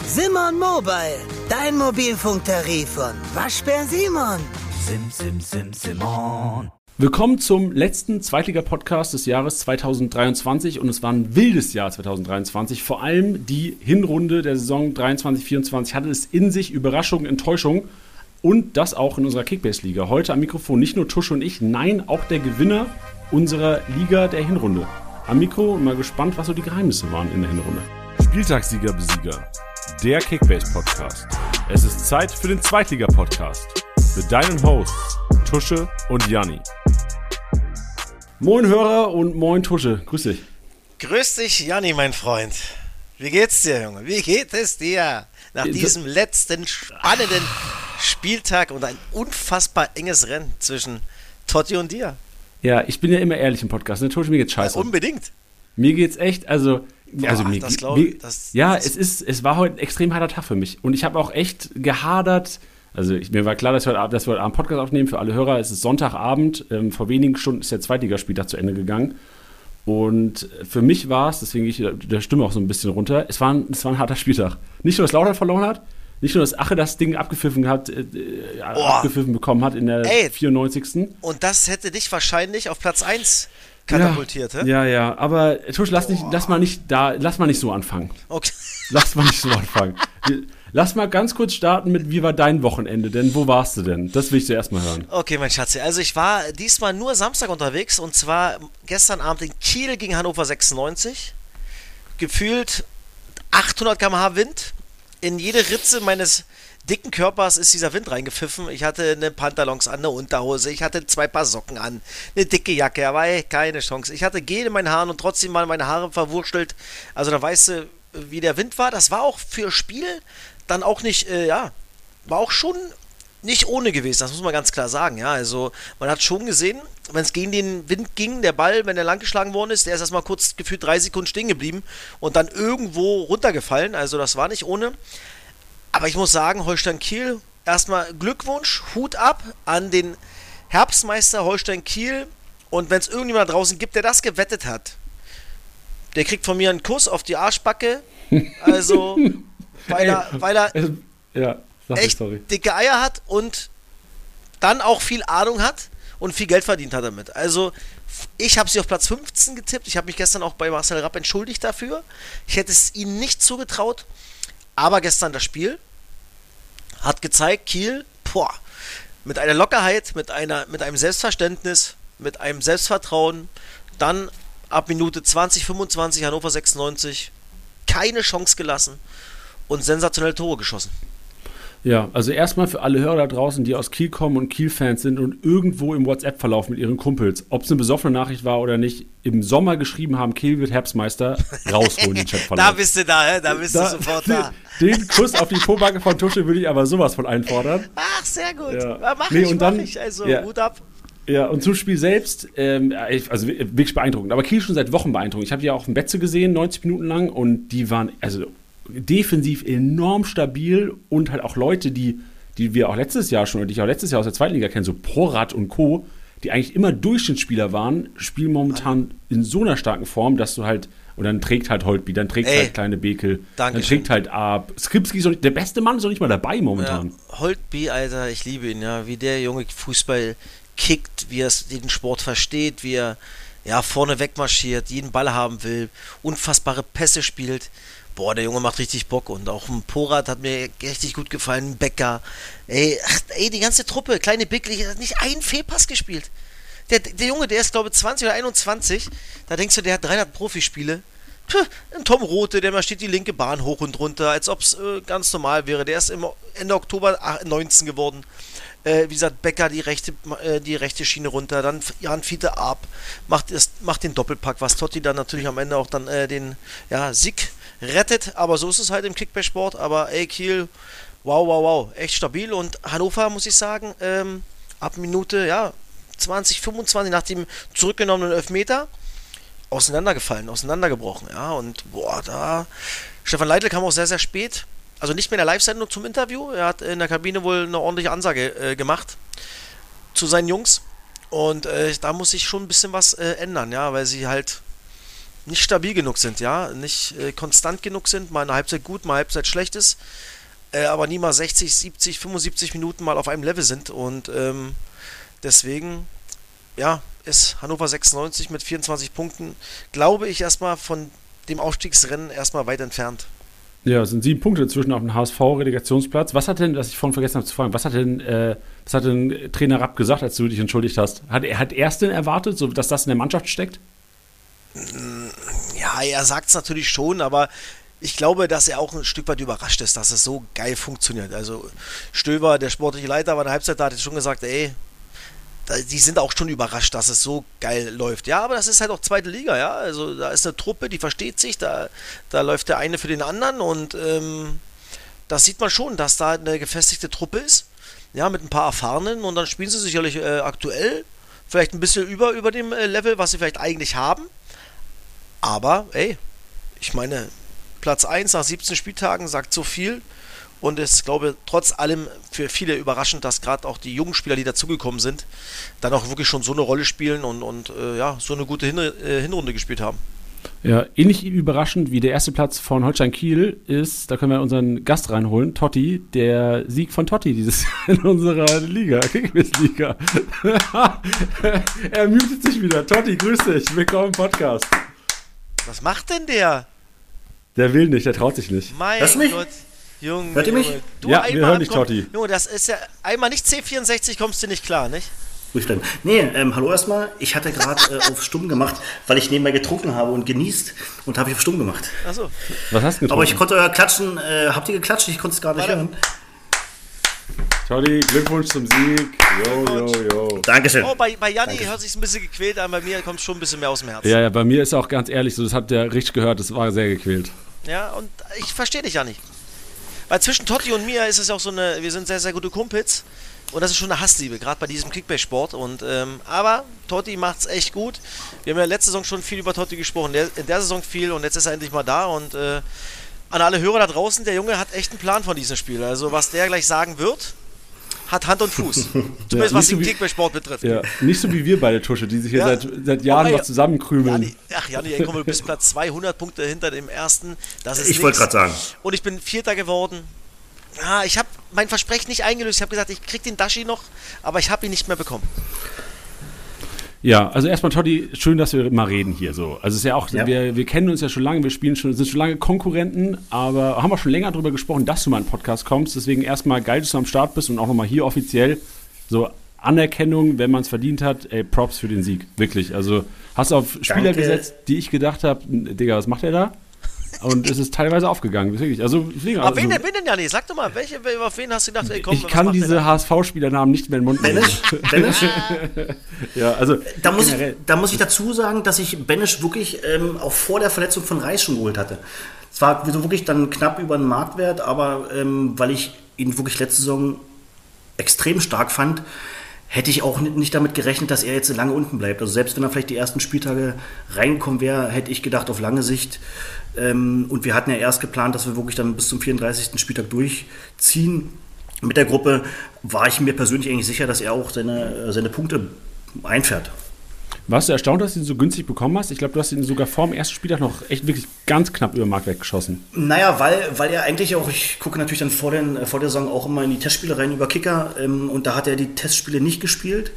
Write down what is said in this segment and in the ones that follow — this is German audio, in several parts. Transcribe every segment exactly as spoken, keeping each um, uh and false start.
Simon Mobile, dein Mobilfunktarif von Waschbär Simon. Sim, sim, sim, Simon. Willkommen zum letzten Zweitliga-Podcast des Jahres zweitausenddreiundzwanzig und es war ein wildes Jahr zweitausenddreiundzwanzig. Vor allem die Hinrunde der Saison dreiundzwanzig vierundzwanzig hatte es in sich, Überraschung, Enttäuschung und das auch in unserer Kickbase-Liga. Heute am Mikrofon nicht nur Tusche und ich, nein, auch der Gewinner unserer Liga der Hinrunde. Am Mikro mal gespannt, was so die Geheimnisse waren in der Hinrunde. Spieltagssieger, Besieger, der Kickbase-Podcast. Es ist Zeit für den Zweitliga-Podcast mit deinen Hosts Tusche und Janni. Moin Hörer und moin Tusche, grüß dich. Grüß dich, Janni, mein Freund. Wie geht's dir, Junge? Wie geht es dir nach diesem letzten spannenden Spieltag und ein unfassbar enges Rennen zwischen Totti und dir? Ja, ich bin ja immer ehrlich im Podcast, ne? Tusche, mir geht's scheiße. Ja, unbedingt. Mir geht's echt, also... Boah, also mir, das glaub, mir, das, ja, das es ist, es war heute ein extrem harter Tag für mich und ich habe auch echt gehadert. Also ich, mir war klar, dass wir, heute, dass wir heute Abend Podcast aufnehmen. Für alle Hörer, es ist Sonntagabend. Ähm, vor wenigen Stunden ist der Zweitligaspieltag zu Ende gegangen. Und für mich war es, deswegen gehe ich der Stimme auch so ein bisschen runter, es war ein, es war ein harter Spieltag. Nicht nur, dass Lautern verloren hat, nicht nur, dass Ache das Ding abgepfiffen hat, äh, abgepfiffen bekommen hat in der Ey, vierundneunzigsten Und das hätte dich wahrscheinlich auf Platz eins katapultiert, ja, hä? ja, ja, aber Tusch, lass, nicht, lass, mal nicht da, lass mal nicht so anfangen. Okay. Lass mal nicht so anfangen. Lass mal ganz kurz starten mit, wie war dein Wochenende denn? Wo warst du denn? Das will ich zuerst mal hören. Okay, mein Schatzi. Also ich war diesmal nur Samstag unterwegs und zwar gestern Abend in Kiel gegen Hannover sechsundneunzig. Gefühlt achthundert Kilometer pro Stunde Wind. In jede Ritze meines dicken Körpers ist dieser Wind reingepfiffen. Ich hatte eine Pantalons an, eine Unterhose, ich hatte zwei Paar Socken an, eine dicke Jacke, aber ey, keine Chance. Ich hatte Gel in meinen Haaren und trotzdem waren meine Haare verwurstelt. Also da weißt du, wie der Wind war. Das war auch für Spiel dann auch nicht, äh, ja, war auch schon nicht ohne gewesen, das muss man ganz klar sagen, ja, also man hat schon gesehen, wenn es gegen den Wind ging, der Ball, wenn er langgeschlagen worden ist, der ist erstmal kurz gefühlt drei Sekunden stehen geblieben und dann irgendwo runtergefallen, also das war nicht ohne, aber ich muss sagen, Holstein Kiel, erstmal Glückwunsch, Hut ab an den Herbstmeister Holstein Kiel und wenn es irgendjemand da draußen gibt, der das gewettet hat, der kriegt von mir einen Kuss auf die Arschbacke, also weil er, weil er ja, echt sorry. dicke Eier hat und dann auch viel Ahnung hat und viel Geld verdient hat damit. Also ich habe sie auf Platz fünfzehn getippt. Ich habe mich gestern auch bei Marcel Rapp entschuldigt dafür. Ich hätte es ihnen nicht zugetraut. Aber gestern das Spiel hat gezeigt, Kiel, boah, mit einer Lockerheit, mit, einer, mit einem Selbstverständnis, mit einem Selbstvertrauen, dann ab Minute zwanzig, fünfundzwanzig Hannover sechsundneunzig keine Chance gelassen und sensationelle Tore geschossen. Ja, also erstmal für alle Hörer da draußen, die aus Kiel kommen und Kiel-Fans sind und irgendwo im WhatsApp-Verlauf mit ihren Kumpels, ob es eine besoffene Nachricht war oder nicht, im Sommer geschrieben haben, Kiel wird Herbstmeister, rausholen den Chatverlauf. Da bist du da, hä? Da bist da, du sofort da. Den Kuss auf die Pobacke von Tusche würde ich aber sowas von einfordern. Ach, sehr gut. Ja. Mach nee, ich, und dann, mach ich. Also, ja. Hut ab. Ja, und zum Spiel selbst, ähm, also wirklich beeindruckend. Aber Kiel schon seit Wochen beeindruckend. Ich habe die ja auch im Betze gesehen, neunzig Minuten lang, und die waren also defensiv enorm stabil und halt auch Leute, die, die wir auch letztes Jahr schon, oder die ich auch letztes Jahr aus der zweiten Liga kenne, so Porat und Co., die eigentlich immer Durchschnittsspieler waren, spielen momentan in so einer starken Form, dass du halt, und dann trägt halt Holtby, dann trägt Ey, halt kleine Bekel, dann Dankeschön. trägt halt Ab. Skripski ist doch nicht, der beste Mann ist doch nicht mal dabei momentan. Ja, Holtby, Alter, ich liebe ihn, ja, wie der junge Fußball kickt, wie er den Sport versteht, wie er ja, vorne wegmarschiert, jeden Ball haben will, unfassbare Pässe spielt. Boah, der Junge macht richtig Bock und auch ein Porat hat mir richtig gut gefallen, ein Becker. Ey, ach, ey, die ganze Truppe, kleine Bickel, hat nicht einen Fehlpass gespielt. Der, der Junge, der ist, glaube ich, zwanzig oder einundzwanzig, da denkst du, der hat dreihundert Profispiele. Puh, ein Tom Rote, der marschiert die linke Bahn hoch und runter, als ob es äh, ganz normal wäre. Der ist im Ende Oktober neunzehn geworden. Äh, wie gesagt, Becker die rechte, äh, die rechte Schiene runter, dann Jan Fiete ab, macht, ist, macht den Doppelpack, was Totti dann natürlich am Ende auch dann äh, den ja, Sieg rettet, aber so ist es halt im Kickbase-Sport, aber ey, Kiel, wow, wow, wow, echt stabil und Hannover, muss ich sagen, ähm, ab Minute, ja, zwanzig, fünfundzwanzig nach dem zurückgenommenen Elfmeter auseinandergefallen, auseinandergebrochen, ja, und boah, da, Stefan Leitl kam auch sehr, sehr spät, also nicht mehr in der Live-Sendung zum Interview, er hat in der Kabine wohl eine ordentliche Ansage äh, gemacht zu seinen Jungs und äh, da muss sich schon ein bisschen was äh, ändern, ja, weil sie halt nicht stabil genug sind, ja, nicht äh, konstant genug sind, mal eine Halbzeit gut, mal eine Halbzeit schlecht ist, äh, aber nie mal sechzig, siebzig, fünfundsiebzig Minuten mal auf einem Level sind und ähm, deswegen, ja, ist Hannover sechsundneunzig mit vierundzwanzig Punkten, glaube ich, erstmal von dem Aufstiegsrennen erstmal weit entfernt. Ja, es sind sieben Punkte zwischen auf dem H S V-Relegationsplatz. Was hat denn, was ich vorhin vergessen habe zu fragen, was hat denn, äh, was hat denn Trainer Rapp gesagt, als du dich entschuldigt hast? Hat er hat er es denn erwartet, so, dass das in der Mannschaft steckt? Ja, er sagt es natürlich schon, aber ich glaube, dass er auch ein Stück weit überrascht ist, dass es so geil funktioniert. Also Stöber, der sportliche Leiter, war in der Halbzeit, da hat er schon gesagt, ey, die sind auch schon überrascht, dass es so geil läuft. Ja, aber das ist halt auch zweite Liga, ja. Also da ist eine Truppe, die versteht sich, da, da läuft der eine für den anderen und ähm, das sieht man schon, dass da eine gefestigte Truppe ist. Ja, mit ein paar Erfahrenen und dann spielen sie sicherlich äh, aktuell vielleicht ein bisschen über, über dem äh, Level, was sie vielleicht eigentlich haben. Aber, ey, ich meine, Platz eins nach siebzehn Spieltagen sagt so viel. Und es glaube trotz allem für viele überraschend, dass gerade auch die jungen Spieler, die dazugekommen sind, dann auch wirklich schon so eine Rolle spielen und, und äh, ja, so eine gute Hin- äh, Hinrunde gespielt haben. Ja, ähnlich überraschend wie der erste Platz von Holstein Kiel ist, da können wir unseren Gast reinholen, Totti, der Sieg von Totti dieses Jahr in unserer Liga, Kickbase-Liga. Er mutet sich wieder. Totti, grüß dich, willkommen im Podcast. Was macht denn der? Der will nicht, der traut sich nicht. Mein Hörst du mich? Gott. Junge, Hört ihr mich? Junge. Du Ja, wir hören dich, komm, Totti. Junge, das ist ja einmal nicht C vierundsechzig, kommst du nicht klar, nicht? Nee, ähm, hallo erstmal. Ich hatte gerade äh, auf Stumm gemacht, weil ich nebenbei getrunken habe und genießt und habe ich auf Stumm gemacht. Achso. Was hast du getrunken? Aber ich konnte euer Klatschen, äh, habt ihr geklatscht? Ich konnte es gar nicht Warte. hören. Totti, Glückwunsch zum Sieg. Jo, jo, jo. Dankeschön. Oh, bei, bei Janni hört sich ein bisschen gequält an, bei mir kommt schon ein bisschen mehr aus dem Herzen. Ja, ja, bei mir ist auch ganz ehrlich so, das habt ihr richtig gehört, das war sehr gequält. Ja, und ich verstehe dich ja nicht. Weil zwischen Totti und mir ist es auch so eine, wir sind sehr, sehr gute Kumpels und das ist schon eine Hassliebe, gerade bei diesem Kickbase-Sport. Und ähm, aber Totti macht's echt gut. Wir haben ja letzte Saison schon viel über Totti gesprochen, der, in der Saison viel und jetzt ist er endlich mal da. Und äh, an alle Hörer da draußen, der Junge hat echt einen Plan von diesem Spiel. Also was der gleich sagen wird, hat Hand und Fuß. Zumindest Ja, was nicht so den wie- Kickbase-Sport betrifft. Ja, nicht so wie wir beide, Tusche, die sich hier Ja. seit, seit Jahren Aber noch zusammenkrümeln. Janni, ach Janni, ey, komm, du bist Platz zweihundert Punkte hinter dem ersten. Das ist Ich wollte nix. gerade sagen. Und ich bin Vierter geworden. Ah, ich habe mein Versprechen nicht eingelöst. Ich habe gesagt, ich krieg den Dashi noch, aber ich habe ihn nicht mehr bekommen. Ja, also erstmal, Totti, schön, dass wir mal reden hier so. Also es ist ja auch, Ja. Wir, wir kennen uns ja schon lange, wir spielen schon, sind schon lange Konkurrenten, aber haben auch schon länger darüber gesprochen, dass du mal in den Podcast kommst. Deswegen erstmal geil, dass du am Start bist und auch nochmal hier offiziell so Anerkennung, wenn man es verdient hat, ey, Props für den Sieg. Wirklich. Also hast du auf Spieler Danke. gesetzt, die ich gedacht habe, Digga, was macht der da? Und es ist teilweise aufgegangen, wirklich. Also, deswegen, Aber also wen denn, wen denn, Janni? Sag doch mal, welche, auf wen hast du gedacht, ey, komm, ich was kann macht der diese da? H S V-Spielernamen nicht mehr in den Mund nehmen. Benisch, Ja, also da, muss ich, generell. da muss ich dazu sagen, dass ich Benisch wirklich ähm, auch vor der Verletzung von Reis schon geholt hatte. Es war so wirklich dann knapp über den Marktwert, aber ähm, weil ich ihn wirklich letzte Saison extrem stark fand, hätte ich auch nicht damit gerechnet, dass er jetzt lange unten bleibt. Also selbst wenn er vielleicht die ersten Spieltage reingekommen wäre, hätte ich gedacht, auf lange Sicht. Ähm, und wir hatten ja erst geplant, dass wir wirklich dann bis zum vierunddreißigsten Spieltag durchziehen. Mit der Gruppe war ich mir persönlich eigentlich sicher, dass er auch seine, seine Punkte einfährt. Warst du erstaunt, dass du ihn so günstig bekommen hast? Ich glaube, du hast ihn sogar vor dem ersten Spieltag noch echt wirklich ganz knapp über den Marktwert geschossen. Naja, weil, weil er eigentlich auch, ich gucke natürlich dann vor, den, vor der Saison auch immer in die Testspiele rein über Kicker ähm, und da hat er die Testspiele nicht gespielt.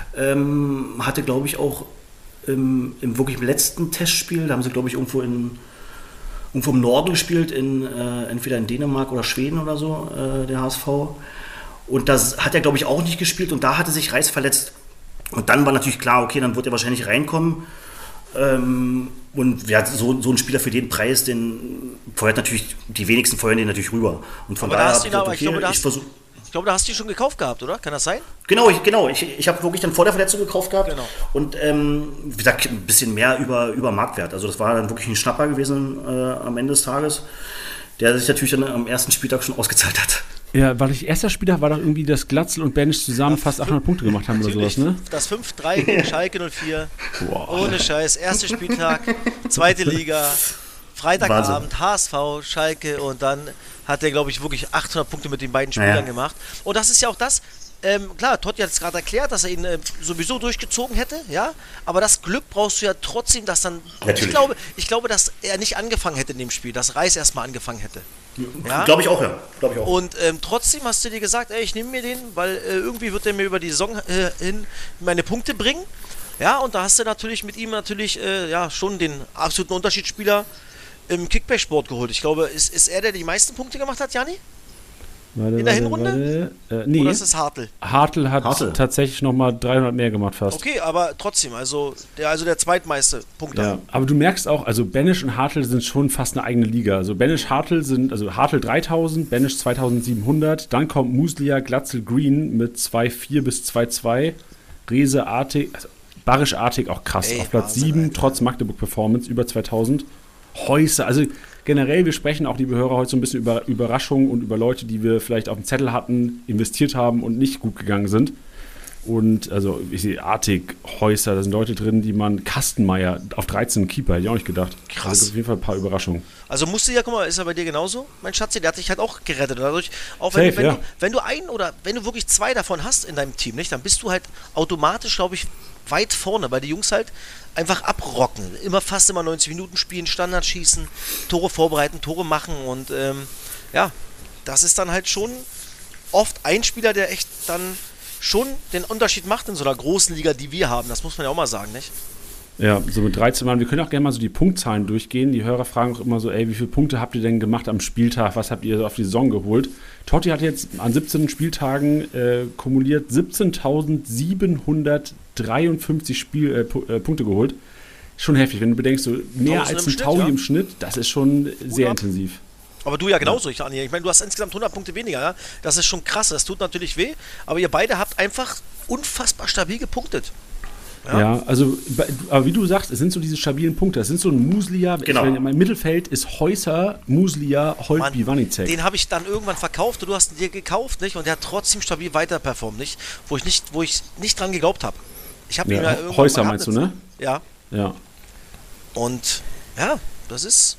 Ähm, hatte, glaube ich, auch ähm, im wirklich letzten Testspiel, da haben sie, glaube ich, irgendwo, in, irgendwo im Norden gespielt, in, äh, entweder in Dänemark oder Schweden oder so, äh, der H S V. Und das hat er, glaube ich, auch nicht gespielt und da hatte sich Reis verletzt. Und dann war natürlich klar, okay, dann wird er wahrscheinlich reinkommen. Ähm, und wer so, so ein Spieler für den Preis, den feuert natürlich, die wenigsten feuern den natürlich rüber. Und von Aber da daher hast habe du ihn ich aber, gesagt, ich glaube, okay, da ich hast, versuch, ich glaube, da hast du ihn schon gekauft gehabt, oder? Kann das sein? Genau, ich, genau, ich, ich habe wirklich dann vor der Verletzung gekauft gehabt. Genau. Und ähm, wie gesagt, ein bisschen mehr über, über Marktwert. Also das war dann wirklich ein Schnapper gewesen äh, am Ende des Tages, der sich natürlich dann am ersten Spieltag schon ausgezahlt hat. Ja, weil ich erster Spieltag war doch irgendwie, dass Glatzel und Benisch zusammen fast achthundert Punkte gemacht haben oder sowas, ne? Das fünf drei gegen Schalke null vier. Wow. Ohne Scheiß. Erster Spieltag, zweite Liga, Freitagabend, H S V, Schalke und dann hat er, glaube ich, wirklich achthundert Punkte mit den beiden Spielern Ja. gemacht. Und das ist ja auch das, ähm, klar, Totti hat es gerade erklärt, dass er ihn äh, sowieso durchgezogen hätte, ja, aber das Glück brauchst du ja trotzdem, dass dann, Natürlich. ich glaube, ich glaube, dass er nicht angefangen hätte in dem Spiel, dass Reis erstmal angefangen hätte. Ja? Glaube ich auch, ja. Glaub ich auch. Und ähm, trotzdem hast du dir gesagt, ey, ich nehme mir den, weil äh, irgendwie wird er mir über die Saison äh, hin meine Punkte bringen. Ja, und da hast du natürlich mit ihm natürlich äh, ja, schon den absoluten Unterschiedsspieler im Kickbase-Sport geholt. Ich glaube, ist, ist er, der die meisten Punkte gemacht hat, Jani? Warte, In der warte, Hinrunde? Warte. Äh, nee. Oder ist es Hartl? Hartl hat Hartl. tatsächlich nochmal dreihundert mehr gemacht fast. Okay, aber trotzdem, also der, also der zweitmeiste Punkte. Ja, aber du merkst auch, also Benisch und Hartl sind schon fast eine eigene Liga. Also Benisch, Hartl sind, also Hartl dreitausend, Benisch zweitausendsiebenhundert, dann kommt Muslia, Glatzel, Green mit zwei Komma vier bis zwei Komma zwei, Rehse, Artig, also Barisch, Artig auch krass, Ey, auf Platz Wahnsinn, sieben, Alter. trotz Magdeburg-Performance, über zweitausend. Häuser, also generell, wir sprechen auch, liebe Hörer, heute so ein bisschen über Überraschungen und über Leute, die wir vielleicht auf dem Zettel hatten, investiert haben und nicht gut gegangen sind. Und also, ich sehe Artig, Häuser, da sind Leute drin, die man, Kastenmeier auf dreizehn Keeper, hätte ich auch nicht gedacht. Krass. Also auf jeden Fall ein paar Überraschungen. Also musste ja, guck mal, ist ja bei dir genauso, mein Schatzi, der hat dich halt auch gerettet. Und dadurch, auch wenn, Safe, wenn, ja. du, wenn du einen oder wenn du wirklich zwei davon hast in deinem Team, nicht, dann bist du halt automatisch, glaube ich, weit vorne, weil die Jungs halt einfach abrocken. Immer fast immer neunzig Minuten spielen, Standard schießen, Tore vorbereiten, Tore machen und ähm, ja, das ist dann halt schon oft ein Spieler, der echt dann schon den Unterschied macht in so einer großen Liga, die wir haben. Das muss man ja auch mal sagen, nicht? Ja, so mit dreizehn Mann. Wir können auch gerne mal so die Punktzahlen durchgehen. Die Hörer fragen auch immer so, ey, wie viele Punkte habt ihr denn gemacht am Spieltag? Was habt ihr so auf die Saison geholt? Totti hat jetzt an siebzehn Spieltagen äh, kumuliert siebzehntausendsiebenhundertdreiundfünfzig Spiel, äh, Pu- äh, Punkte geholt. Schon heftig, wenn du bedenkst, so mehr Tausend als im ein Schnitt, Taui ja. im Schnitt, das ist schon sehr ab. intensiv. Aber du ja genauso, ich, Anja. Ich meine, du hast insgesamt hundert Punkte weniger, ja? Das ist schon krass, das tut natürlich weh, aber ihr beide habt einfach unfassbar stabil gepunktet. Ja, Ja, also, bei- aber wie du sagst, es sind so diese stabilen Punkte. Das sind so ein Muslia, Genau. ich meine, im Mittelfeld ist Häuser, Muslia, Holtby, Mann, Wanicek. den habe ich dann irgendwann verkauft und du hast ihn dir gekauft, nicht? Und der hat trotzdem stabil weiter performt, nicht? Wo ich nicht, wo ich nicht dran geglaubt habe. Ich habe ihn ja Ja, irgendwann Häuser mal meinst du, gehabt, ne? Ja. Ja. Und ja, das ist.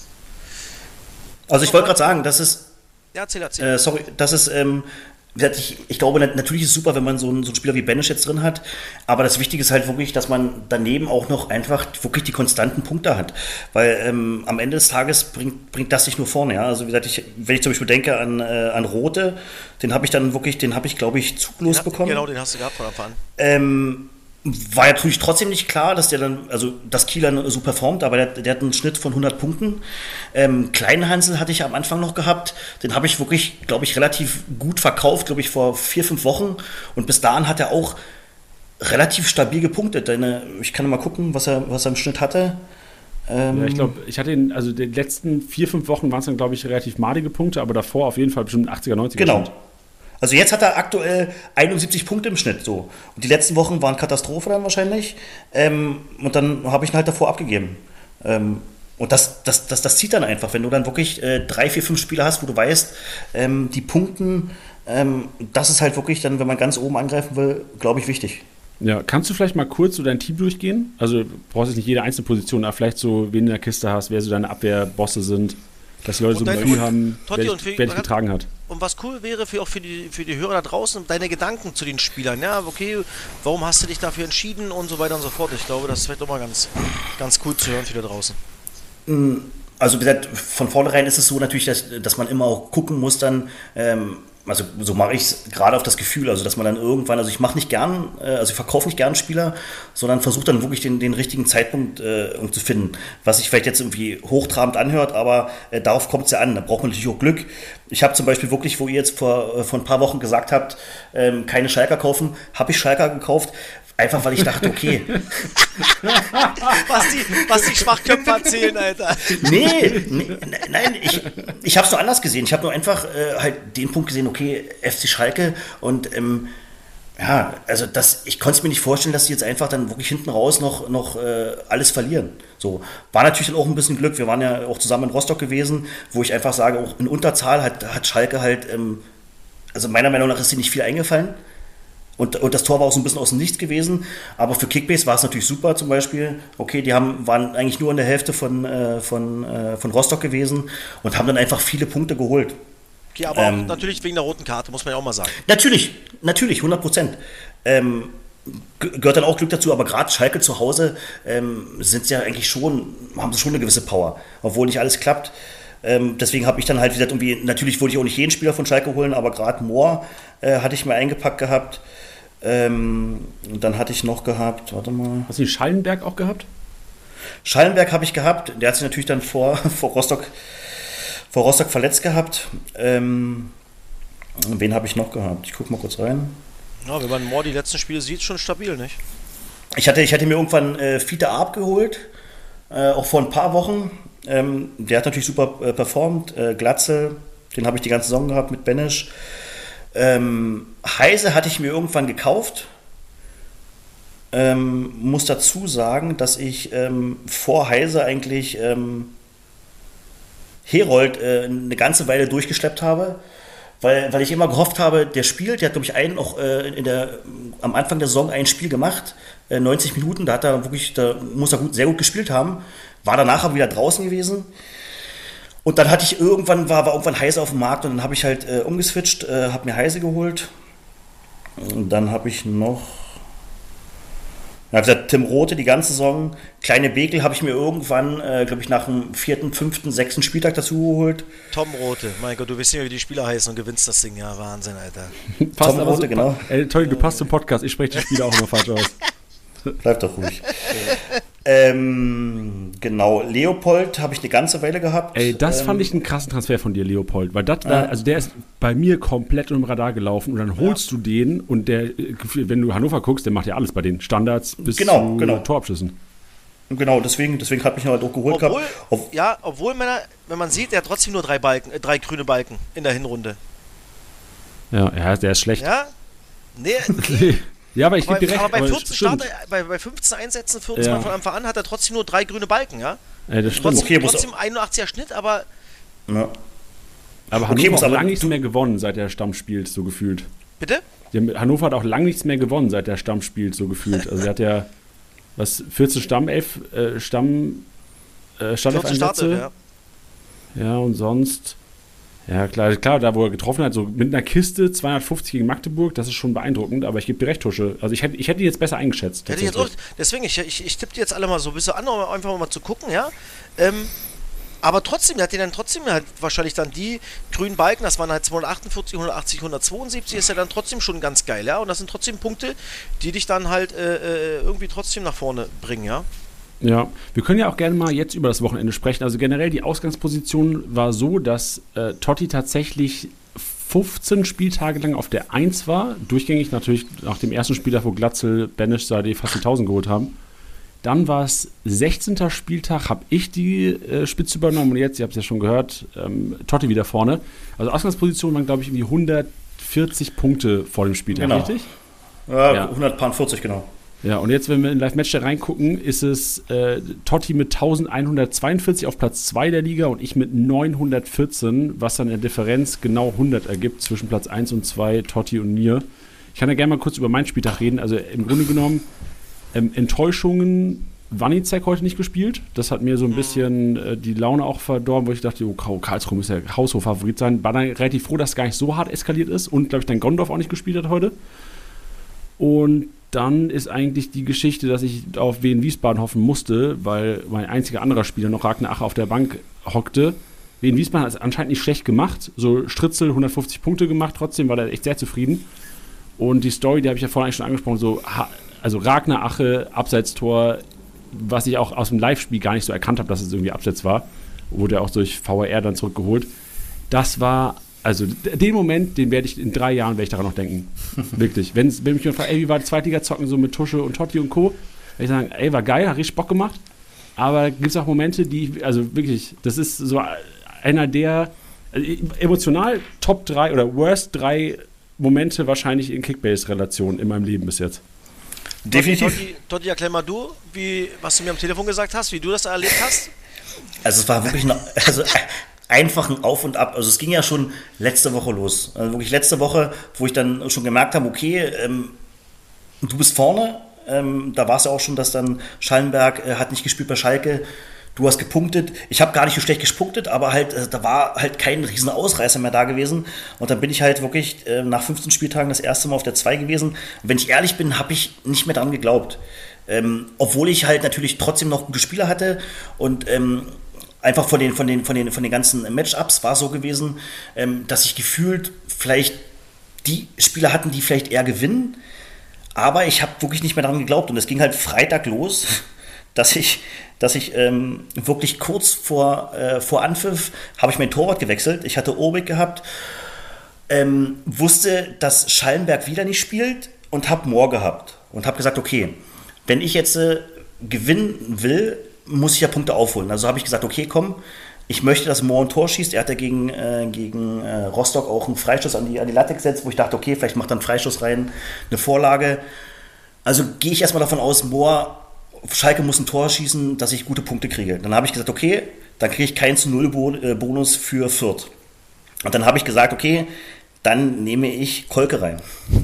Also ich wollte gerade sagen, das ist, Ja, erzähl, erzähl. äh, sorry, das ist, ähm, wie gesagt, ich, ich glaube, nat- natürlich ist es super, wenn man so einen, so einen Spieler wie Benisch jetzt drin hat, aber das Wichtige ist halt wirklich, dass man daneben auch noch einfach wirklich die konstanten Punkte hat, weil ähm, am Ende des Tages bringt, bringt das nicht nur vorne, ja, also wie gesagt, ich, wenn ich zum Beispiel denke an, äh, an Rote, den habe ich dann wirklich, den habe ich, glaube ich, zuglos Den hat- bekommen. Genau, den hast du gehabt von Anfang an. Ähm, war ja natürlich trotzdem nicht klar, dass der dann, also dass Kiel dann so performt, aber der, der hat einen Schnitt von hundert Punkten. Ähm, Kleinhansel hatte ich am Anfang noch gehabt, den habe ich wirklich, glaube ich, relativ gut verkauft, glaube ich, vor vier, fünf Wochen und bis dahin hat er auch relativ stabil gepunktet. Deine, ich kann mal gucken, was er, was er im Schnitt hatte. Ähm, Ja, ich glaube, ich hatte ihn, also die letzten vier, fünf Wochen waren es dann, glaube ich, relativ madige Punkte, aber davor auf jeden Fall bestimmt achtziger, neunziger. Genau. Schnitt. Also jetzt hat er aktuell einundsiebzig Punkte im Schnitt so. Und die letzten Wochen waren Katastrophe dann wahrscheinlich. Ähm, und dann habe ich ihn halt davor abgegeben. Ähm, und das, das, das, das zieht dann einfach, wenn du dann wirklich äh, drei, vier, fünf Spieler hast, wo du weißt, ähm, die Punkten, ähm, das ist halt wirklich dann, wenn man ganz oben angreifen will, glaube ich, wichtig. Ja, kannst du vielleicht mal kurz so dein Team durchgehen? Also du brauchst jetzt nicht jede einzelne Position, aber vielleicht so, wen du in der Kiste hast, wer so deine Abwehrbosse sind, dass die Leute Und so ein dein- Gefühl und- haben, Totti, wer und dich, für- wer dich getragen hat. Und was cool wäre für, auch für die, für die Hörer da draußen, deine Gedanken zu den Spielern. Ja, okay, warum hast du dich dafür entschieden und so weiter und so fort. Ich glaube, das ist vielleicht auch mal ganz, ganz cool zu hören für da draußen. Also wie gesagt, von vornherein ist es so natürlich, dass, dass man immer auch gucken muss dann, ähm, also so mache ich es gerade auf das Gefühl, also dass man dann irgendwann, also ich mache nicht gern, äh, also ich verkaufe nicht gern Spieler, sondern versuche dann wirklich den, den richtigen Zeitpunkt äh, um zu finden. Was sich vielleicht jetzt irgendwie hochtrabend anhört, aber äh, darauf kommt es ja an, da braucht man natürlich auch Glück. Ich habe zum Beispiel wirklich, wo ihr jetzt vor, äh, vor ein paar Wochen gesagt habt, ähm, keine Schalker kaufen, habe ich Schalker gekauft, einfach weil ich dachte, okay, Was die, was die Schwachköpfe erzählen, Alter. nee, nee, nein, ich, ich habe es nur anders gesehen. Ich habe nur einfach äh, halt den Punkt gesehen, okay, F C Schalke und ähm, ja, also das, ich konnte es mir nicht vorstellen, dass sie jetzt einfach dann wirklich hinten raus noch, noch äh, alles verlieren. So, war natürlich dann auch ein bisschen Glück. Wir waren ja auch zusammen in Rostock gewesen, wo ich einfach sage, auch in Unterzahl hat, hat Schalke halt, ähm, also meiner Meinung nach ist sie nicht viel eingefallen. Und, und das Tor war auch so ein bisschen aus dem Nichts gewesen. Aber für Kickbase war es natürlich super zum Beispiel. Okay, die haben, waren eigentlich nur in der Hälfte von, äh, von, äh, von Rostock gewesen und haben dann einfach viele Punkte geholt. Okay, aber ähm, auch natürlich wegen der roten Karte, muss man ja auch mal sagen. Natürlich, natürlich, hundert Prozent. Ähm, gehört dann auch Glück dazu, aber gerade Schalke zu Hause ähm, sind sie ja eigentlich schon, haben sie schon eine gewisse Power, obwohl nicht alles klappt. Ähm, deswegen habe ich dann halt, wie gesagt, irgendwie, natürlich wollte ich auch nicht jeden Spieler von Schalke holen, aber gerade Mohr äh, hatte ich mir eingepackt gehabt. Ähm, und dann hatte ich noch gehabt, warte mal. Hast du den Schallenberg auch gehabt? Schallenberg habe ich gehabt, der hat sich natürlich dann vor, vor, Rostock, vor Rostock verletzt gehabt. Ähm, wen habe ich noch gehabt? Ich gucke mal kurz rein. Ja, wenn man Mohr die letzten Spiele sieht, schon stabil, nicht? Ich hatte, ich hatte mir irgendwann äh, Fiete Arp geholt, äh, auch vor ein paar Wochen. Ähm, der hat natürlich super äh, performt. Äh, Glatzel, den habe ich die ganze Saison gehabt mit Benesch. Ähm, Heise hatte ich mir irgendwann gekauft. Ähm, muss dazu sagen, dass ich ähm, vor Heise eigentlich ähm, Herold äh, eine ganze Weile durchgeschleppt habe, weil, weil ich immer gehofft habe, der spielt, der hat glaube ich einen auch äh, in der, am Anfang der Saison ein Spiel gemacht, äh, neunzig Minuten, da hat er wirklich, da muss er gut, sehr gut gespielt haben, war danach aber wieder draußen gewesen. Und dann hatte ich irgendwann, war, war irgendwann Heise auf dem Markt und dann habe ich halt äh, umgeswitcht, äh, habe mir Heise geholt. Und dann habe ich noch, dann habe ich gesagt, Tim Rothe die ganze Saison. Kleine Bekel habe ich mir irgendwann, äh, glaube ich, nach dem vierten, fünften, sechsten Spieltag dazu geholt. Tom Rothe, mein Gott, du weißt ja, wie die Spieler heißen und gewinnst das Ding. Ja, Wahnsinn, Alter. Tom Rothe, so, genau. Ey, toll, du passt zum Podcast, ich spreche die Spieler auch immer falsch aus. Bleib doch ruhig. ähm, genau, Leopold habe ich eine ganze Weile gehabt. Ey, das ähm, fand ich einen krassen Transfer von dir, Leopold, weil das war, also der ist bei mir komplett unter dem Radar gelaufen und dann holst ja. du den und der, wenn du Hannover guckst, der macht ja alles bei den Standards bis genau, zu genau. Torabschüssen. Genau, deswegen, deswegen hat mich halt auch geholt obwohl, gehabt. Ob, ja, obwohl, man, wenn man sieht, der hat trotzdem nur drei Balken, äh, drei grüne Balken in der Hinrunde. Ja, ja, der ist schlecht. Ja? Nee, nee. Ja, aber ich gebe dir recht. Aber bei vierzehn Starter, bei, bei fünfzehn Einsätzen, vierzehn ja. Mal von Anfang an, hat er trotzdem nur drei grüne Balken, ja? Ja, das stimmt. Trotzdem, okay, trotzdem einundachtziger Schnitt, aber... Ja. Aber okay, Hannover hat auch lange nichts mehr gewonnen, seit der Stamm spielt, so gefühlt. Bitte? Die, Hannover hat auch lange nichts mehr gewonnen, seit der Stamm spielt, so gefühlt. Also er hat ja, was, vierzehn Stamm, elf äh, Stamm, äh, Startelf-Einsätze. Ja. ja, und sonst... Ja, klar, klar, da wo er getroffen hat, so mit einer Kiste zweihundertfünfzig gegen Magdeburg, das ist schon beeindruckend, aber ich gebe dir recht, Tusche. Also ich hätte, ich hätte ihn jetzt besser eingeschätzt. Hätte ich jetzt auch, deswegen, ich, ich, ich tippe die jetzt alle mal so ein bisschen an, um einfach mal zu gucken, ja. Ähm, aber trotzdem, der hat dir dann trotzdem halt wahrscheinlich dann die grünen Balken, das waren halt zweihundertachtundvierzig, hundertachtzig, hundertzweiundsiebzig, ist ja dann trotzdem schon ganz geil, ja. Und das sind trotzdem Punkte, die dich dann halt äh, irgendwie trotzdem nach vorne bringen, ja. Ja, wir können ja auch gerne mal jetzt über das Wochenende sprechen. Also generell die Ausgangsposition war so, dass äh, Totti tatsächlich fünfzehn Spieltage lang auf der eins war. Durchgängig natürlich nach dem ersten Spieltag, wo Glatzel, Benesch, Saadé fast die tausend geholt haben. Dann war es sechzehnter Spieltag, habe ich die äh, Spitze übernommen und jetzt, ihr habt es ja schon gehört, ähm, Totti wieder vorne. Also Ausgangsposition waren, glaube ich, irgendwie hundertvierzig Punkte vor dem Spieltag, genau. richtig? Ja, ja. hundertvierzig, genau. Ja, und jetzt, wenn wir in Live-Match da reingucken, ist es äh, Totti mit elfhundertzweiundvierzig auf Platz zwei der Liga und ich mit neunhundertvierzehn, was dann in der Differenz genau hundert ergibt zwischen Platz eins und zwei, Totti und mir. Ich kann ja gerne mal kurz über meinen Spieltag reden. Also im Grunde genommen, ähm, Enttäuschungen, Wanizek heute nicht gespielt. Das hat mir so ein bisschen äh, die Laune auch verdorben, wo ich dachte, oh, Karlsruhe muss ja Haushof-Favorit sein. War dann relativ froh, dass es gar nicht so hart eskaliert ist und, glaube ich, dann Gondorf auch nicht gespielt hat heute. Und dann ist eigentlich die Geschichte, dass ich auf Wien Wiesbaden hoffen musste, weil mein einziger anderer Spieler noch Ragnar Ache auf der Bank hockte. Wien Wiesbaden hat es anscheinend nicht schlecht gemacht. So Stritzel hundertfünfzig Punkte gemacht, trotzdem war er echt sehr zufrieden. Und die Story, die habe ich ja vorhin eigentlich schon angesprochen, so, also Ragnar Ache, Abseitstor, was ich auch aus dem Live-Spiel gar nicht so erkannt habe, dass es irgendwie Abseits war, wurde auch durch V A R dann zurückgeholt. Das war... Also den Moment, den werde ich in drei Jahren werde ich daran noch denken. Wirklich. Wenn's, wenn mich jemand fragt, ey, wie war die Zweitliga-Zocken so mit Tusche und Totti und Co., werde ich sagen, ey, war geil, hat richtig Bock gemacht. Aber gibt es auch Momente, die, also wirklich, das ist so einer der, also emotional Top drei oder Worst drei Momente wahrscheinlich in Kickbase-Relationen in meinem Leben bis jetzt. Definitiv. Totti, Totti, erklär mal du, wie, was du mir am Telefon gesagt hast, wie du das erlebt hast. Also es war wirklich noch, also einfach ein Auf und Ab. Also es ging ja schon letzte Woche los. Also wirklich letzte Woche, wo ich dann schon gemerkt habe, okay, ähm, du bist vorne. Ähm, da war es ja auch schon, dass dann Schallenberg äh, hat nicht gespielt bei Schalke. du hast gepunktet. Ich habe gar nicht so schlecht gespunktet, aber halt, äh, da war halt kein riesen Ausreißer mehr da gewesen. Und dann bin ich halt wirklich äh, nach fünfzehn Spieltagen das erste Mal auf der zwei gewesen. Und wenn ich ehrlich bin, habe ich nicht mehr daran geglaubt. Ähm, obwohl ich halt natürlich trotzdem noch gute Spieler hatte und ähm, einfach von den, von den, von den, von den ganzen Matchups war es so gewesen, ähm, dass ich gefühlt vielleicht die Spieler hatten, die vielleicht eher gewinnen, aber ich habe wirklich nicht mehr daran geglaubt und es ging halt Freitag los, dass ich, dass ich ähm, wirklich kurz vor, äh, vor Anpfiff habe ich mein Torwart gewechselt. Ich hatte Obig gehabt, ähm, wusste, dass Schallenberg wieder nicht spielt und habe Mohr gehabt und habe gesagt, okay, wenn ich jetzt äh, gewinnen will, muss ich ja Punkte aufholen. Also habe ich gesagt, okay, komm, ich möchte, dass Mohr ein Tor schießt. Er hat ja gegen, äh, gegen äh, Rostock auch einen Freistoß an die, an die Latte gesetzt, wo ich dachte, okay, vielleicht macht er einen Freistoß rein, eine Vorlage. Also gehe ich erstmal davon aus, Mohr, Schalke muss ein Tor schießen, dass ich gute Punkte kriege. Dann habe ich gesagt, okay, dann kriege ich keinen zu null Bonus für Fürth. Und dann habe ich gesagt, okay, dann nehme ich Kolke rein.